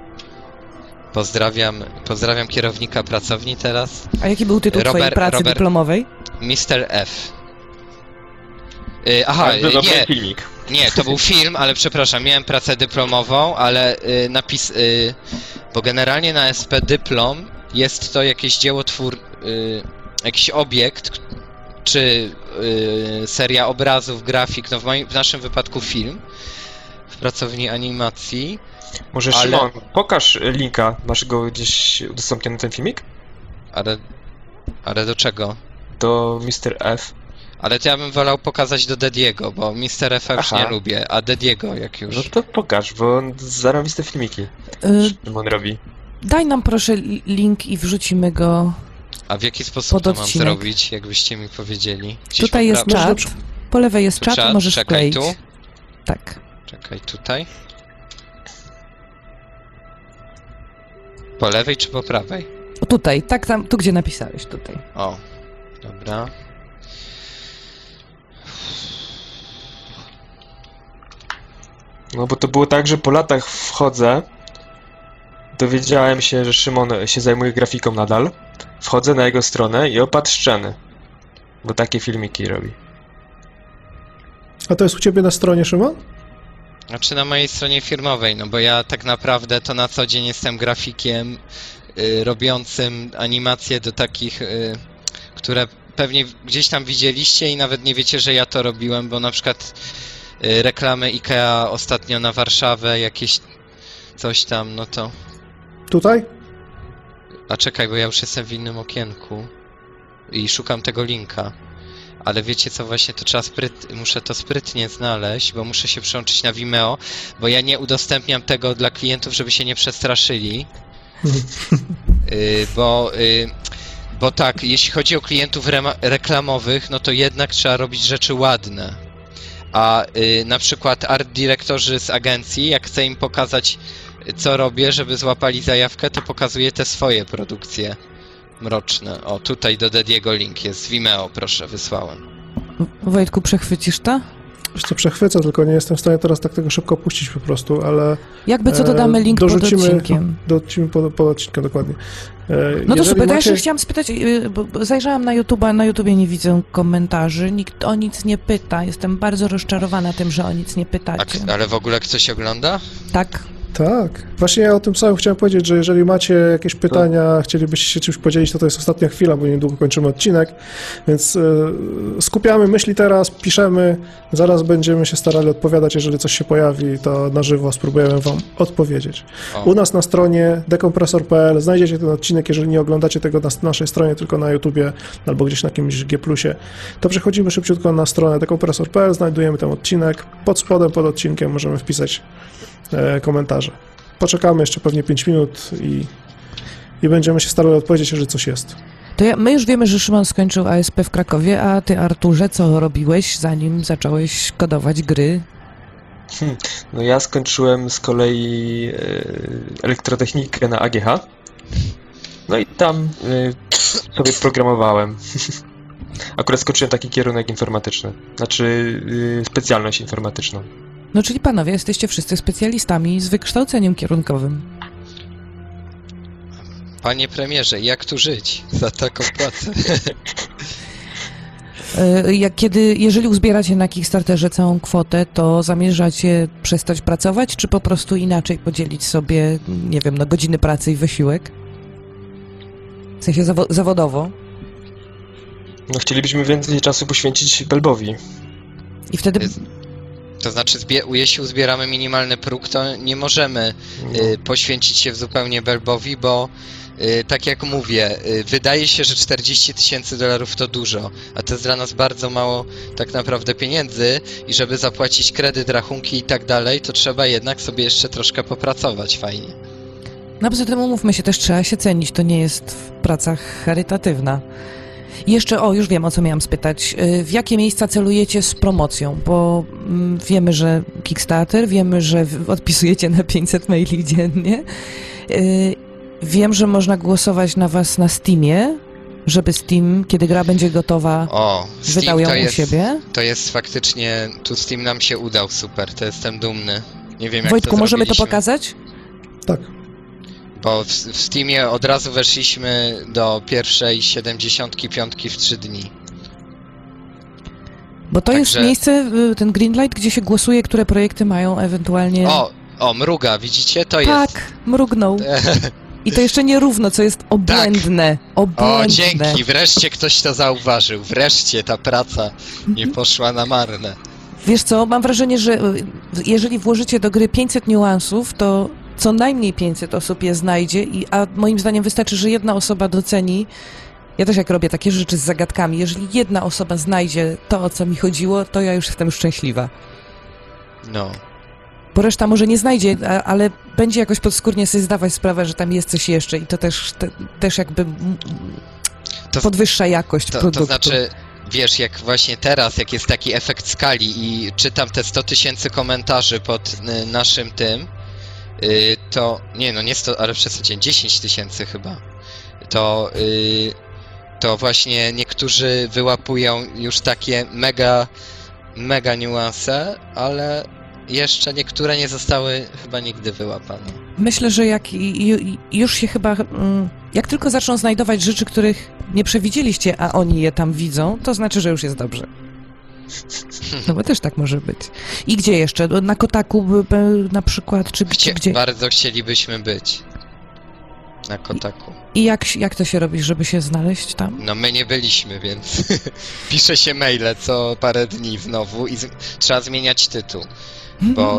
pozdrawiam kierownika pracowni teraz. A jaki był tytuł twojej pracy dyplomowej? Mr. F. Dobry filmik. Nie, to był film, ale przepraszam, miałem pracę dyplomową, ale bo generalnie na SP dyplom jest to jakieś dzieło jakiś obiekt, czy seria obrazów, grafik, no w naszym wypadku film, w pracowni animacji. Może Szymon, pokaż linka, masz go gdzieś udostępniony ten filmik? Ale do czego? Do Mr. F. Ale to ja bym wolał pokazać do Dediego, bo Mr. F już nie lubię, a Dediego jak już. No to pokaż, bo on zarobiste filmiki. Szymon robi. Daj nam proszę link i wrzucimy go. A w jaki sposób to mam zrobić, jakbyście mi powiedzieli? Gdzieś tutaj jest czat, po lewej jest czat, możesz czekaj wkleić. Tu? Tak. Czekaj, tutaj? Po lewej czy po prawej? O, tutaj, tak tam, tu gdzie napisałeś, tutaj. O, dobra. No bo to było tak, że po latach wchodzę, dowiedziałem się, że Szymon się zajmuje grafiką nadal, wchodzę na jego stronę i opatrzczeny, bo takie filmiki robi. A to jest u ciebie na stronie, Szymon? Znaczy na mojej stronie firmowej, no bo ja tak naprawdę to na co dzień jestem grafikiem robiącym animacje do takich, które pewnie gdzieś tam widzieliście i nawet nie wiecie, że ja to robiłem, bo na przykład reklamy IKEA ostatnio na Warszawę, jakieś coś tam, no to... Tutaj? A czekaj, bo ja już jestem w innym okienku i szukam tego linka. Ale wiecie co, właśnie to trzeba muszę to sprytnie znaleźć, bo muszę się przełączyć na Vimeo, bo ja nie udostępniam tego dla klientów, żeby się nie przestraszyli. Bo tak, jeśli chodzi o klientów reklamowych, no to jednak trzeba robić rzeczy ładne. A na przykład art dyrektorzy z agencji, jak chcę im pokazać, co robię, żeby złapali zajawkę, to pokazuję te swoje produkcje mroczne. O, tutaj do Dediego link jest. Vimeo, proszę, wysłałem. Wojtku, przechwycisz to? Wiesz co, przechwycę, tylko nie jestem w stanie teraz tak tego szybko puścić po prostu, ale... Jakby co, dodamy link pod odcinkiem. Dorzucimy pod odcinkiem, dokładnie. No to super, to ja się chciałam spytać, bo zajrzałam na YouTube'a, na YouTubie nie widzę komentarzy, nikt o nic nie pyta, jestem bardzo rozczarowana tym, że o nic nie pytacie. Ale w ogóle ktoś ogląda? Tak. Tak. Właśnie ja o tym samym chciałem powiedzieć, że jeżeli macie jakieś pytania, chcielibyście się czymś podzielić, to jest ostatnia chwila, bo niedługo kończymy odcinek, więc skupiamy myśli teraz, piszemy, zaraz będziemy się starali odpowiadać, jeżeli coś się pojawi, to na żywo spróbujemy wam odpowiedzieć. U nas na stronie dekompresor.pl znajdziecie ten odcinek, jeżeli nie oglądacie tego na naszej stronie, tylko na YouTubie albo gdzieś na jakimś G+, to przechodzimy szybciutko na stronę dekompresor.pl, znajdujemy ten odcinek, pod spodem, pod odcinkiem możemy wpisać komentarze. Poczekamy jeszcze pewnie 5 minut i będziemy się starali odpowiedzieć, jeżeli coś jest. To my już wiemy, że Szymon skończył ASP w Krakowie, a ty, Arturze, co robiłeś, zanim zacząłeś kodować gry? No ja skończyłem z kolei elektrotechnikę na AGH. No i tam sobie programowałem. Akurat skończyłem taki kierunek informatyczny. Znaczy specjalność informatyczną. No czyli panowie, jesteście wszyscy specjalistami z wykształceniem kierunkowym. Panie premierze, jak tu żyć za taką pracę? Jeżeli uzbieracie na Kickstarterze całą kwotę, to zamierzacie przestać pracować, czy po prostu inaczej podzielić sobie, nie wiem, no godziny pracy i wysiłek? W sensie zawodowo? No chcielibyśmy więcej czasu poświęcić Belbowi. I wtedy... To znaczy, jeśli uzbieramy minimalny próg, to nie możemy poświęcić się zupełnie Belbowi, bo tak jak mówię, wydaje się, że $40,000 to dużo, a to jest dla nas bardzo mało tak naprawdę pieniędzy i żeby zapłacić kredyt, rachunki i tak dalej, to trzeba jednak sobie jeszcze troszkę popracować fajnie. No poza tym umówmy się, też trzeba się cenić, to nie jest praca charytatywna. I jeszcze, już wiem, o co miałam spytać. W jakie miejsca celujecie z promocją? Bo wiemy, że Kickstarter, wiemy, że odpisujecie na 500 maili dziennie. Wiem, że można głosować na was na Steamie, żeby Steam, kiedy gra będzie gotowa, wydał ją u siebie. To jest faktycznie, tu Steam nam się udał super, to jestem dumny. Nie wiem, jak Wojtku, to możemy to zrobiliśmy. pokazać? Tak. Bo w Steamie od razu weszliśmy do pierwszej 75 w 3 dni. Bo to jest Także- miejsce, ten Greenlight, gdzie się głosuje, które projekty mają ewentualnie... O, mruga, widzicie? To tak, jest. mrugnął. I to jeszcze nierówno, co jest obłędne. Obłędne. O, dzięki, wreszcie ktoś to zauważył. Wreszcie ta praca nie poszła na marne. Wiesz co, mam wrażenie, że jeżeli włożycie do gry 500 niuansów, to co najmniej 500 osób je znajdzie, a moim zdaniem wystarczy, że jedna osoba doceni. Ja też jak robię takie rzeczy z zagadkami, jeżeli jedna osoba znajdzie to, o co mi chodziło, to ja już jestem szczęśliwa. No. Bo reszta może nie znajdzie, ale będzie jakoś podskórnie sobie zdawać sprawę, że tam jest coś jeszcze i to też jakby podwyższa jakość produktu. To znaczy, wiesz, jak właśnie teraz, jak jest taki efekt skali i czytam te 100 000 komentarzy pod naszym tym, to, nie 100, ale przesadziłem, 10 000 chyba, to właśnie niektórzy wyłapują już takie mega niuanse, ale jeszcze niektóre nie zostały chyba nigdy wyłapane. Myślę, że jak już się chyba, jak tylko zaczną znajdować rzeczy, których nie przewidzieliście, a oni je tam widzą, to znaczy, że już jest dobrze. No bo też tak może być. I gdzie jeszcze? Na Kotaku na przykład, czy gdzie? Bardzo chcielibyśmy być na Kotaku. I jak to się robi, żeby się znaleźć tam? No my nie byliśmy, więc pisze się maile co parę dni znowu i trzeba zmieniać tytuł, bo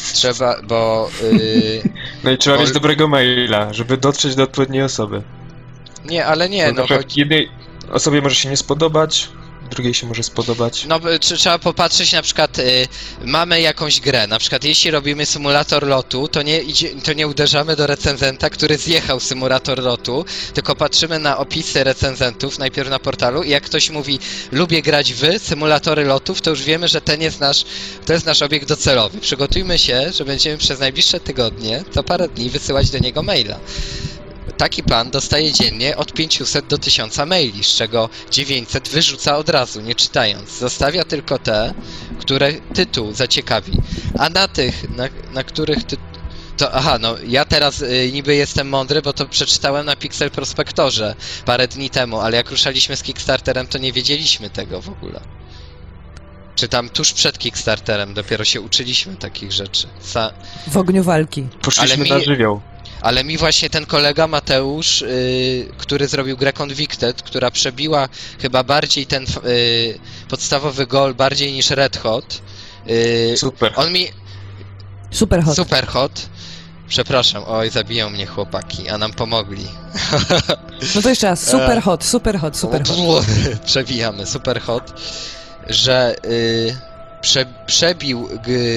No i trzeba mieć dobrego maila, żeby dotrzeć do odpowiedniej osoby. Nie, ale nie, no jednej osobie może się nie spodobać, drugiej się może spodobać. No, trzeba popatrzeć, na przykład mamy jakąś grę, na przykład jeśli robimy symulator lotu, to nie uderzamy do recenzenta, który zjechał symulator lotu, tylko patrzymy na opisy recenzentów, najpierw na portalu i jak ktoś mówi, lubię grać w symulatory lotów, to już wiemy, że to jest nasz obiekt docelowy. Przygotujmy się, że będziemy przez najbliższe tygodnie, co parę dni wysyłać do niego maila. Taki pan dostaje dziennie od 500 do 1000 maili, z czego 900 wyrzuca od razu, nie czytając. Zostawia tylko te, które tytuł zaciekawi. A na tych, na których ja teraz niby jestem mądry, bo to przeczytałem na Pixel Prospektorze parę dni temu, ale jak ruszaliśmy z Kickstarterem, to nie wiedzieliśmy tego w ogóle. Czy tam tuż przed Kickstarterem dopiero się uczyliśmy takich rzeczy. W ogniu walki. Poszliśmy na żywioł. Ale mi właśnie ten kolega Mateusz, który zrobił grę Convicted, która przebiła chyba bardziej ten podstawowy goal, bardziej niż Red Hot. Super. On mi... Super hot. Przepraszam, oj, zabiją mnie chłopaki, a nam pomogli. No to jeszcze raz, super hot. Przewijamy, super hot, że... przebił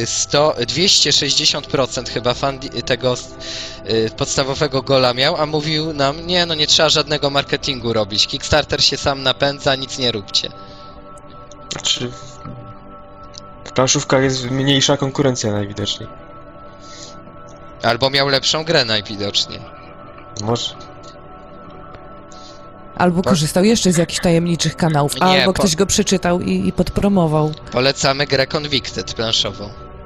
260% chyba tego podstawowego gola miał, a mówił nam, nie trzeba żadnego marketingu robić, Kickstarter się sam napędza, nic nie róbcie. Znaczy, w planszówkach jest mniejsza konkurencja najwidoczniej. Albo miał lepszą grę najwidoczniej. Może. Albo korzystał jeszcze z jakichś tajemniczych kanałów, albo ktoś go przeczytał i podpromował. Polecamy grę Convicted planszową.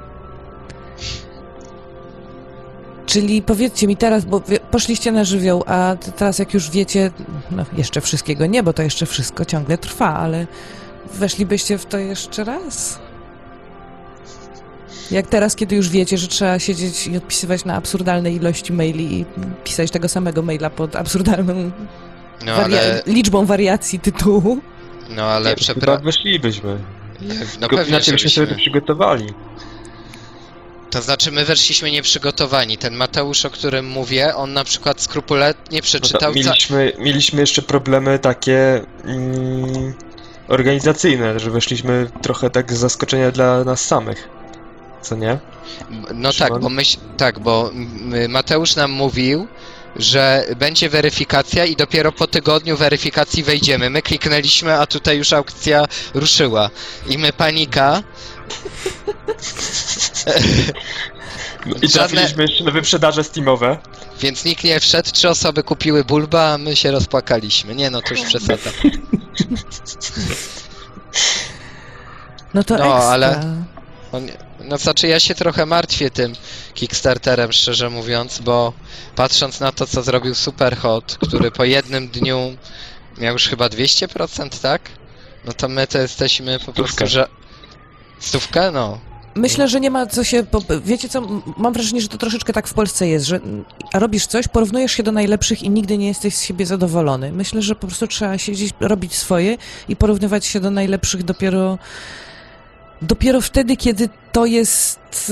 Czyli powiedzcie mi teraz, bo poszliście na żywioł, a teraz jak już wiecie, no jeszcze wszystkiego nie, bo to jeszcze wszystko ciągle trwa, ale weszlibyście w to jeszcze raz? Jak teraz, kiedy już wiecie, że trzeba siedzieć i odpisywać na absurdalne ilości maili i pisać tego samego maila pod absurdalną liczbą wariacji tytułu. No ale Chyba weszlibyśmy. No pewnie, inaczej byśmy sobie to przygotowali. To znaczy my weszliśmy nieprzygotowani. Ten Mateusz, o którym mówię, on na przykład skrupulatnie przeczytał... Mieliśmy jeszcze problemy takie organizacyjne, że weszliśmy trochę tak z zaskoczenia dla nas samych. Co nie? No Szymon? bo Mateusz nam mówił, że będzie weryfikacja i dopiero po tygodniu weryfikacji wejdziemy. My kliknęliśmy, a tutaj już aukcja ruszyła. I my panika. I trafiliśmy jeszcze na wyprzedaże Steamowe. Więc nikt nie wszedł, 3 osoby kupiły Bulba, a my się rozpłakaliśmy. Nie no, to już przesada. No to No, ekstra. ale- No znaczy ja się trochę martwię tym Kickstarterem, szczerze mówiąc, bo patrząc na to, co zrobił Superhot, który po jednym dniu miał już chyba 200%, tak? No to my to jesteśmy po prostu, że... Stówkę? No. Myślę, że nie ma co się... Wiecie co, mam wrażenie, że to troszeczkę tak w Polsce jest, że robisz coś, porównujesz się do najlepszych i nigdy nie jesteś z siebie zadowolony. Myślę, że po prostu trzeba siedzieć, robić swoje i porównywać się do najlepszych dopiero wtedy, kiedy to jest...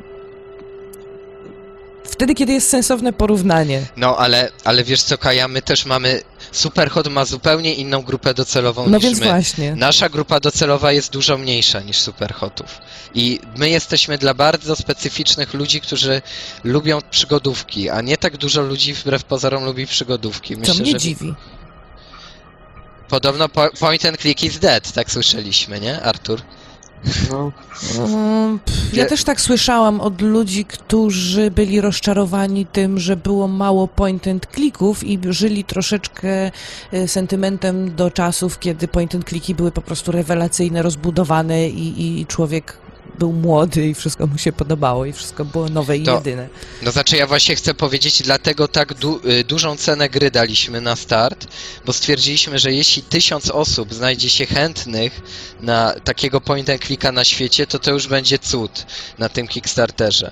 Wtedy, kiedy jest sensowne porównanie. No, ale wiesz co, Kaja, my też mamy... Superhot ma zupełnie inną grupę docelową No niż więc my. właśnie. Nasza grupa docelowa jest dużo mniejsza niż Superhotów. I my jesteśmy dla bardzo specyficznych ludzi, którzy lubią przygodówki, a nie tak dużo ludzi wbrew pozorom lubi przygodówki. Co mnie dziwi. Podobno point and click is dead, tak słyszeliśmy, nie, Artur? No. Ja też tak słyszałam od ludzi, którzy byli rozczarowani tym, że było mało point and clicków i żyli troszeczkę sentymentem do czasów, kiedy point and clicki były po prostu rewelacyjne, rozbudowane i człowiek był młody i wszystko mu się podobało i wszystko było nowe i jedyne. No znaczy ja właśnie chcę powiedzieć, dlatego tak dużą cenę gry daliśmy na start, bo stwierdziliśmy, że jeśli 1000 osób znajdzie się chętnych na takiego point and clicka na świecie, to już będzie cud na tym Kickstarterze.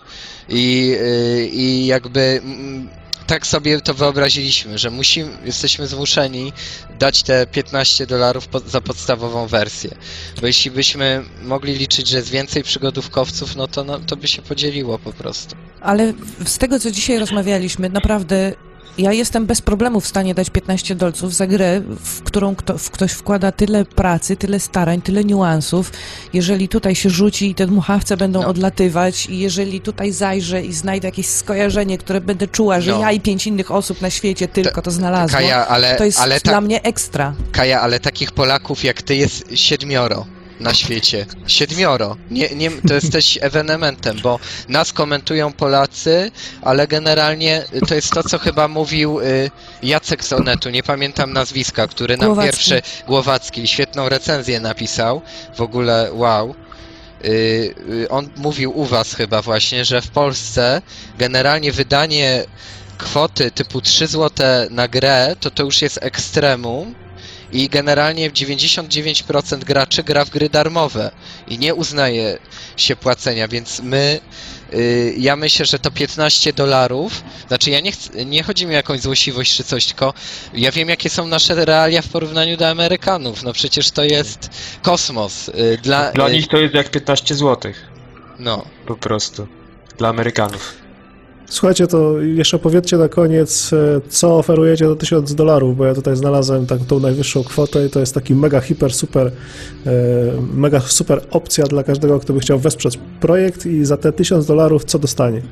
I jakby... Tak sobie to wyobraziliśmy, że jesteśmy zmuszeni dać te $15 za podstawową wersję. Bo jeśli byśmy mogli liczyć, że jest więcej przygodówkowców, no to by się podzieliło po prostu. Ale z tego, co dzisiaj rozmawialiśmy, naprawdę ja jestem bez problemu w stanie dać $15 za grę, w którą ktoś wkłada tyle pracy, tyle starań, tyle niuansów. Jeżeli tutaj się rzuci i te dmuchawce będą odlatywać i jeżeli tutaj zajrzę i znajdę jakieś skojarzenie, które będę czuła, że ja i 5 innych osób na świecie tylko to znalazło, Kaja, to jest dla mnie ekstra. Kaja, ale takich Polaków jak ty jest 7 na świecie. 7. To jesteś ewenementem, bo nas komentują Polacy, ale generalnie to jest to, co chyba mówił Jacek z Onetu, nie pamiętam nazwiska, który nam pierwszy, Głowacki, świetną recenzję napisał. W ogóle wow. On mówił u was chyba właśnie, że w Polsce generalnie wydanie kwoty typu 3 zł na grę, to już jest ekstremum. I generalnie 99% graczy gra w gry darmowe i nie uznaje się płacenia, więc ja myślę, że to $15, znaczy nie chodzi mi o jakąś złośliwość czy coś, tylko ja wiem, jakie są nasze realia w porównaniu do Amerykanów, no przecież to jest kosmos. Dla nich to jest jak 15 zł. No. Po prostu. Dla Amerykanów. Słuchajcie, to jeszcze opowiedzcie na koniec, co oferujecie do $1000, bo ja tutaj znalazłem tą najwyższą kwotę i to jest taki mega super opcja dla każdego, kto by chciał wesprzeć projekt i za te $1000 co dostanie?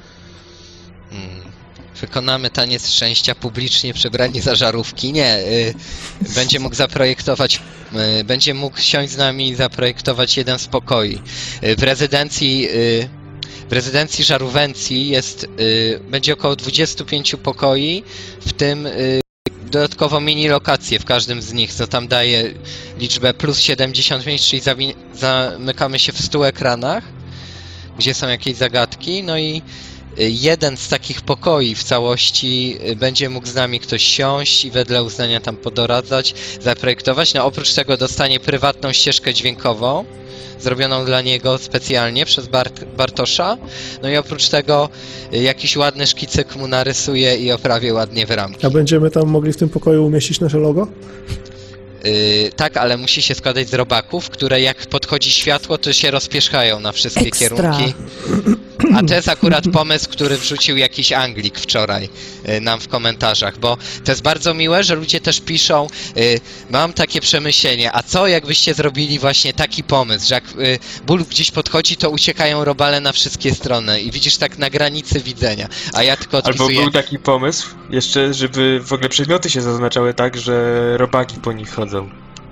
Wykonamy taniec szczęścia publicznie przebrani za żarówki. Nie, będzie mógł zaprojektować, będzie mógł siąść z nami i zaprojektować jeden z pokoi. W rezydencji Żarówencji będzie około 25 pokoi, w tym dodatkowo mini lokacje w każdym z nich, co tam daje liczbę plus 75, czyli zamykamy się w 100 ekranach, gdzie są jakieś zagadki, no i jeden z takich pokoi w całości będzie mógł z nami ktoś siąść i wedle uznania tam podoradzać, zaprojektować. No oprócz tego dostanie prywatną ścieżkę dźwiękową, zrobioną dla niego specjalnie przez Bartosza. No i oprócz tego jakiś ładny szkicyk mu narysuje i oprawię ładnie w ramki. A będziemy tam mogli w tym pokoju umieścić nasze logo? Tak, ale musi się składać z robaków, które jak podchodzi światło, to się rozpieszchają na wszystkie Ekstra. kierunki. A to jest akurat pomysł, który wrzucił jakiś Anglik wczoraj nam w komentarzach, bo to jest bardzo miłe, że ludzie też piszą, mam takie przemyślenie, a co jakbyście zrobili właśnie taki pomysł, że jak ból gdzieś podchodzi, to uciekają robale na wszystkie strony i widzisz tak na granicy widzenia, a ja tylko odpisuję... Albo był taki pomysł jeszcze, żeby w ogóle przedmioty się zaznaczały tak, że robaki po nich chodzą.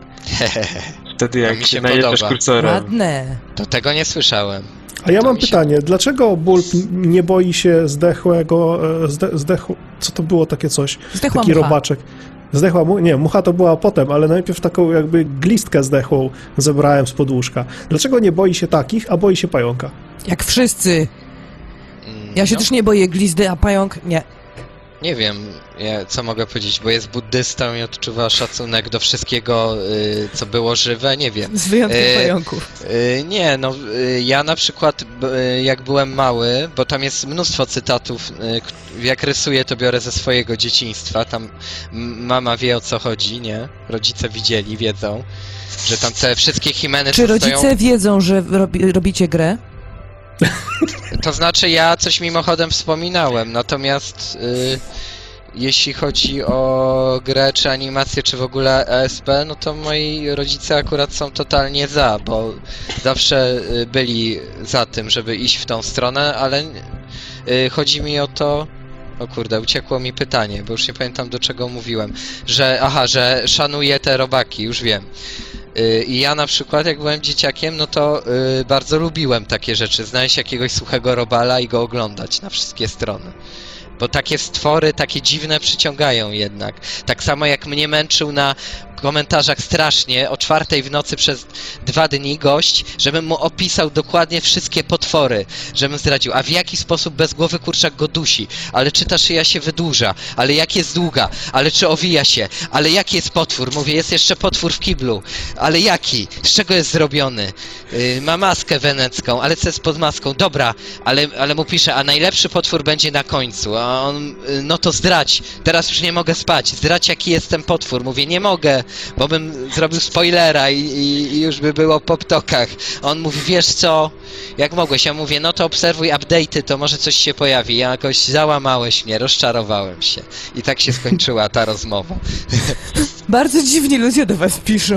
Wtedy jak mi się najeżdżasz podoba. kursorem. Ładne. To tego nie słyszałem. A ja To mam mi się- pytanie, dlaczego Bulb nie boi się zdechłego, co to było takie coś? Zdechła Taki mucha. robaczek. Zdechła mu? Nie, mucha to była potem, ale najpierw taką jakby glistkę zdechłą zebrałem z podłóżka. Dlaczego nie boi się takich, a boi się pająka? Jak wszyscy. Ja się No, też nie boję glizdy, a pająk nie. nie wiem, co mogę powiedzieć, bo jest buddystą i odczuwa szacunek do wszystkiego, co było żywe, nie wiem. Z wyjątkiem pająków. Nie, no ja na przykład jak byłem mały, bo tam jest mnóstwo cytatów, jak rysuję to biorę ze swojego dzieciństwa, tam mama wie o co chodzi, nie? Rodzice widzieli, wiedzą, że tam te wszystkie himeny Czy co rodzice stoją... wiedzą, że robicie grę? To znaczy ja coś mimochodem wspominałem, natomiast jeśli chodzi o grę, czy animację, czy w ogóle ESP, no to moi rodzice akurat są totalnie za, bo zawsze byli za tym, żeby iść w tą stronę, ale chodzi mi o to... O kurde, uciekło mi pytanie, bo już nie pamiętam do czego mówiłem, że szanuję te robaki, już wiem. I ja na przykład, jak byłem dzieciakiem, no to bardzo lubiłem takie rzeczy, znaleźć jakiegoś suchego robala i go oglądać na wszystkie strony. Bo takie stwory, takie dziwne przyciągają jednak. Tak samo jak mnie męczył na komentarzach strasznie o 4:00 w nocy przez 2 dni gość, żebym mu opisał dokładnie wszystkie potwory, żebym zdradził. A w jaki sposób bezgłowy kurczak go dusi? Ale czy ta szyja się wydłuża? Ale jak jest długa? Ale czy owija się? Ale jaki jest potwór? Mówię, jest jeszcze potwór w kiblu. Ale jaki? Z czego jest zrobiony? Ma maskę wenecką, ale co jest pod maską? Dobra, ale mu pisze, a najlepszy potwór będzie na końcu. A on, no to zdradź. Teraz już nie mogę spać. Zdradź, jaki jest ten potwór. Mówię, nie mogę, bo bym zrobił spoilera i już by było po ptokach. On mówi, wiesz co, jak mogłeś? Ja mówię, no to obserwuj update'y, to może coś się pojawi. Ja jakoś załamałeś mnie, rozczarowałem się. I tak się skończyła ta rozmowa. Bardzo dziwni ludzie do was piszą.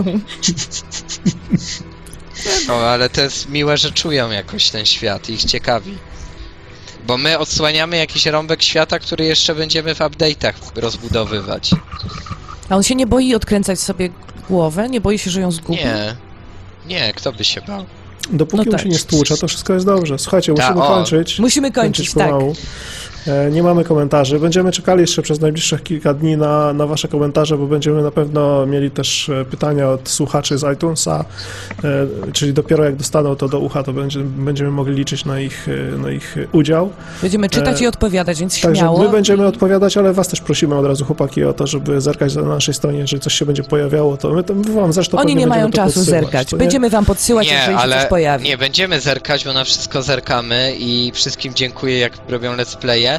No, ale to jest miłe, że czują jakoś ten świat i ich ciekawi. Bo my odsłaniamy jakiś rąbek świata, który jeszcze będziemy w update'ach rozbudowywać. A on się nie boi odkręcać sobie głowę? Nie boi się, że ją zgubi? Nie, kto by się bał? Dopóki No mu tak. się nie stłucze, to wszystko jest dobrze. Słuchajcie, musimy kończyć. Musimy kończyć, tak. pomału. Nie mamy komentarzy. Będziemy czekali jeszcze przez najbliższych kilka dni na wasze komentarze, bo będziemy na pewno mieli też pytania od słuchaczy z iTunesa, czyli dopiero jak dostaną to do ucha, to będziemy mogli liczyć na ich udział. Będziemy czytać i odpowiadać, więc Także śmiało. my będziemy odpowiadać, ale was też prosimy od razu, chłopaki, o to, żeby zerkać na naszej stronie, jeżeli coś się będzie pojawiało, to my wam zresztą Oni pewnie nie mają będziemy to czasu podsyłać, zerkać. to nie? Będziemy wam podsyłać, jeżeli się coś pojawi. Nie będziemy zerkać, bo na wszystko zerkamy i wszystkim dziękuję, jak robią let's playe,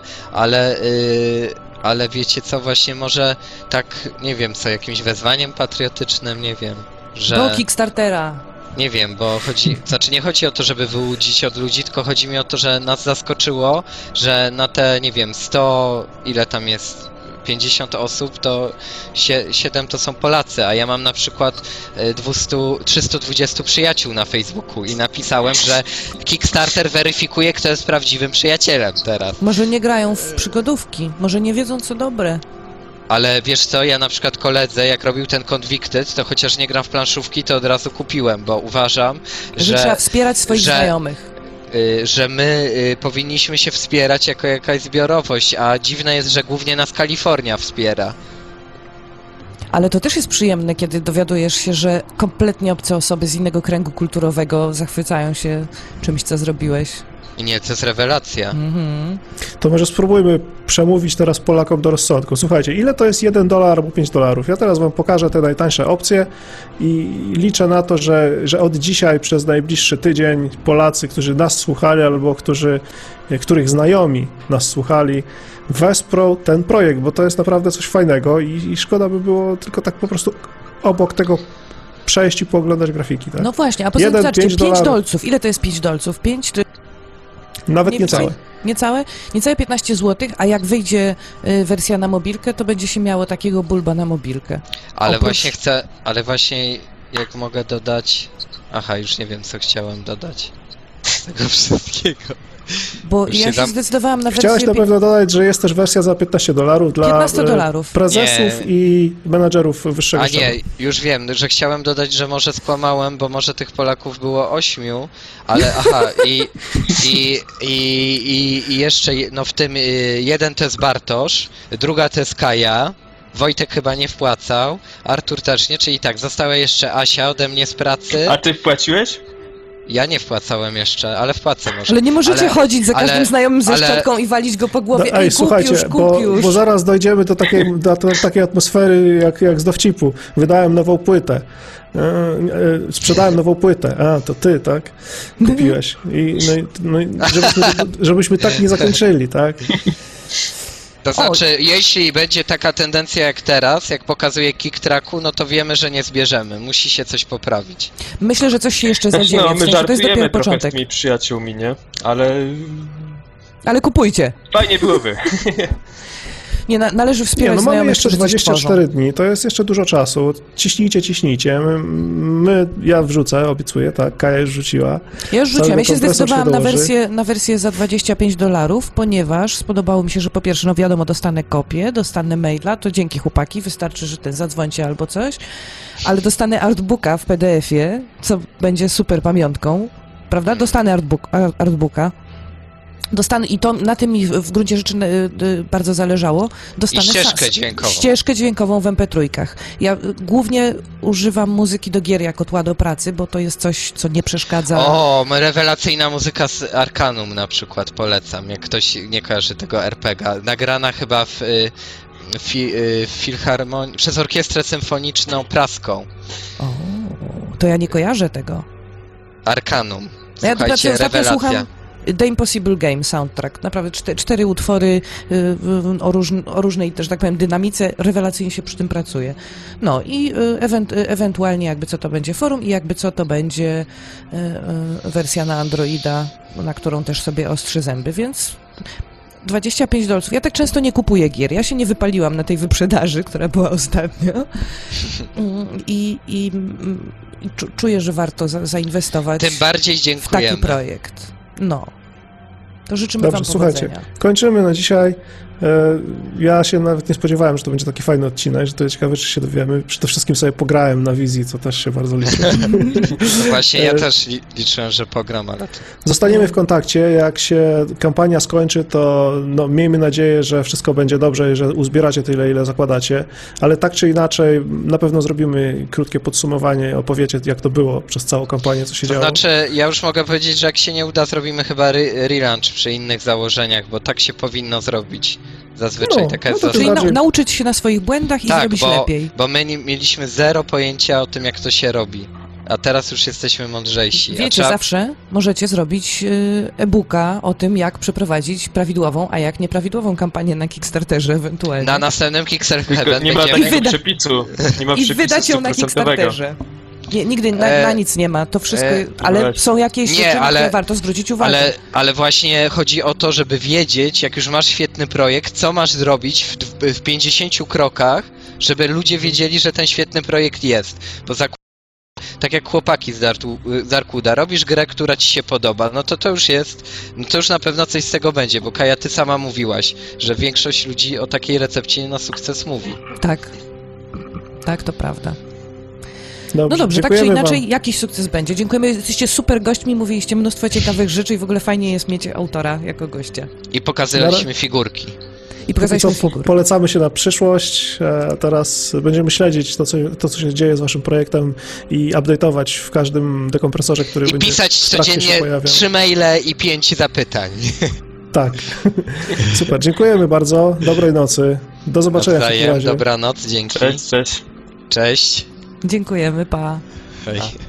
ale wiecie co, właśnie może tak, nie wiem co, jakimś wezwaniem patriotycznym, nie wiem, że... Do Kickstartera. Nie wiem, bo nie chodzi o to, żeby wyłudzić od ludzi, tylko chodzi mi o to, że nas zaskoczyło, że na te, nie wiem, 100, ile tam jest, 50 osób, to 7 to są Polacy, a ja mam na przykład 320 przyjaciół na Facebooku i napisałem, że Kickstarter weryfikuje, kto jest prawdziwym przyjacielem teraz. Może nie grają w przygodówki, może nie wiedzą, co dobre. Ale wiesz co, ja na przykład koledze, jak robił ten Convicted, to chociaż nie gram w planszówki, to od razu kupiłem, bo uważam, Że trzeba wspierać swoich znajomych. Że my powinniśmy się wspierać jako jakaś zbiorowość, a dziwne jest, że głównie nas Kalifornia wspiera. Ale to też jest przyjemne, kiedy dowiadujesz się, że kompletnie obce osoby z innego kręgu kulturowego zachwycają się czymś, co zrobiłeś. I nie, to jest rewelacja. Mhm. To może spróbujmy przemówić teraz Polakom do rozsądku. Słuchajcie, ile to jest $1 albo $5? Ja teraz wam pokażę te najtańsze opcje i liczę na to, że od dzisiaj przez najbliższy tydzień Polacy, którzy nas słuchali albo których znajomi nas słuchali, wesprą ten projekt, bo to jest naprawdę coś fajnego i szkoda by było tylko tak po prostu obok tego przejść i pooglądać grafiki. Tak? No właśnie, a poza tym zobaczcie, $5. Ile to jest $5? 5 czy... Nawet niecałe. Niecałe 15 zł, a jak wyjdzie wersja na mobilkę, to będzie się miało takiego bulba na mobilkę. Ale właśnie jak mogę dodać... Aha, już nie wiem, co chciałem dodać z tego wszystkiego. Bo ja się zdecydowałam na wersję... Chciałeś na pewno dodać, że jest też wersja za $15 dla $15. prezesów i menadżerów wyższego szczebla. A nie, już wiem, że chciałem dodać, że może skłamałem, bo może tych Polaków było 8, ale i jeszcze, no w tym jeden to jest Bartosz, druga to jest Kaja, Wojtek chyba nie wpłacał, Artur też nie, czyli tak, została jeszcze Asia ode mnie z pracy. A ty wpłaciłeś? Ja nie wpłacałem jeszcze, ale wpłacę może. Ale nie możecie chodzić za każdym znajomym ze szczotką i walić go po głowie. No, słuchajcie, bo zaraz dojdziemy do takiej atmosfery jak z dowcipu. Wydałem nową płytę. Sprzedałem nową płytę. A, to ty, tak? Kupiłeś. Żebyśmy tak nie zakończyli, tak? To znaczy, jeśli będzie taka tendencja jak teraz, jak pokazuje Kick-Tracku, no to wiemy, że nie zbierzemy. Musi się coś poprawić. Myślę, że coś się jeszcze zadzieje. No, my to jest dopiero początek. Z tymi przyjaciółmi, nie? Ale kupujcie. Fajnie byłoby. Nie, należy wspierać mamy znajomych, jeszcze 24 dni, to jest jeszcze dużo czasu. Ciśnijcie. Ja wrzucę, obiecuję, tak, Kaja już rzuciła. Ja już rzuciłam, ja się zdecydowałam na wersję za $25, ponieważ spodobało mi się, że po pierwsze, no wiadomo, dostanę kopię, dostanę maila, to dzięki chłopaki, wystarczy, że zadzwońcie albo coś, ale dostanę artbooka w PDF-ie, co będzie super pamiątką, prawda? Dostanę artbooka. I to na tym mi w gruncie rzeczy bardzo zależało. Dostanę ścieżkę dźwiękową w MP3. Ja głównie używam muzyki do gier jako tła do pracy, bo to jest coś, co nie przeszkadza. Rewelacyjna muzyka z Arcanum na przykład polecam, jak ktoś nie kojarzy tego RPG-a. Nagrana chyba w filharmonii, przez orkiestrę symfoniczną praską. To ja nie kojarzę tego. Arcanum. Słuchajcie, ostatnio słucham The Impossible Game soundtrack. Naprawdę 4 utwory o różnej, że tak powiem, dynamice. Rewelacyjnie się przy tym pracuje. No i ewentualnie jakby co to będzie forum i jakby co to będzie wersja na Androida, na którą też sobie ostrzy zęby, więc $25. Ja tak często nie kupuję gier. Ja się nie wypaliłam na tej wyprzedaży, która była ostatnio. I czuję, że warto zainwestować tym bardziej dziękujemy. W taki projekt. No. To życzymy Dobrze, wam powodzenia. Słuchajcie, kończymy na dzisiaj. Ja się nawet nie spodziewałem, że to będzie taki fajny odcinek, że to ciekawe, czy się dowiemy. Przede wszystkim sobie pograłem na wizji, co też się bardzo liczy. No właśnie, ja też liczyłem, że pogram, ale... Zostaniemy w kontakcie. Jak się kampania skończy, to miejmy nadzieję, że wszystko będzie dobrze i że uzbieracie tyle, ile zakładacie, ale tak czy inaczej na pewno zrobimy krótkie podsumowanie, opowiecie, jak to było przez całą kampanię, co się działo. To znaczy, ja już mogę powiedzieć, że jak się nie uda, zrobimy chyba relaunch przy innych założeniach, bo tak się powinno zrobić. Zazwyczaj taka jest czyli nauczyć się na swoich błędach i zrobić lepiej. Bo my mieliśmy zero pojęcia o tym, jak to się robi. A teraz już jesteśmy mądrzejsi. Wiecie, zawsze możecie zrobić e-booka o tym, jak przeprowadzić prawidłową, a jak nieprawidłową kampanię na Kickstarterze ewentualnie. Na następnym Kickstarterze nie ma takiego przepisu. I wydać ją na Kickstarterze. Nigdy na nic nie ma, to wszystko, ale są jakieś rzeczy, na które warto zwrócić uwagę. Ale właśnie chodzi o to, żeby wiedzieć, jak już masz świetny projekt, co masz zrobić w 50 krokach, żeby ludzie wiedzieli, że ten świetny projekt jest. Bo tak jak chłopaki z Darkuda, robisz grę, która ci się podoba, no to już jest, to już na pewno coś z tego będzie, bo Kaja, ty sama mówiłaś, że większość ludzi o takiej recepcie na sukces mówi. Tak, to prawda. Dobrze, no dobrze, tak czy inaczej wam. Jakiś sukces będzie. Dziękujemy, jesteście super gośćmi, mówiliście mnóstwo ciekawych rzeczy i w ogóle fajnie jest mieć autora jako gościa. I pokazaliśmy figurki. Polecamy się na przyszłość. Teraz będziemy śledzić to, co się dzieje z waszym projektem i update'ować w każdym dekompresorze, który będzie pisać codziennie 3 maile i 5 zapytań. Tak. Super, dziękujemy bardzo. Dobrej nocy. Do zobaczenia w takim razie. Dobranoc, dzięki. Cześć. Cześć. Dziękujemy, pa. Hej.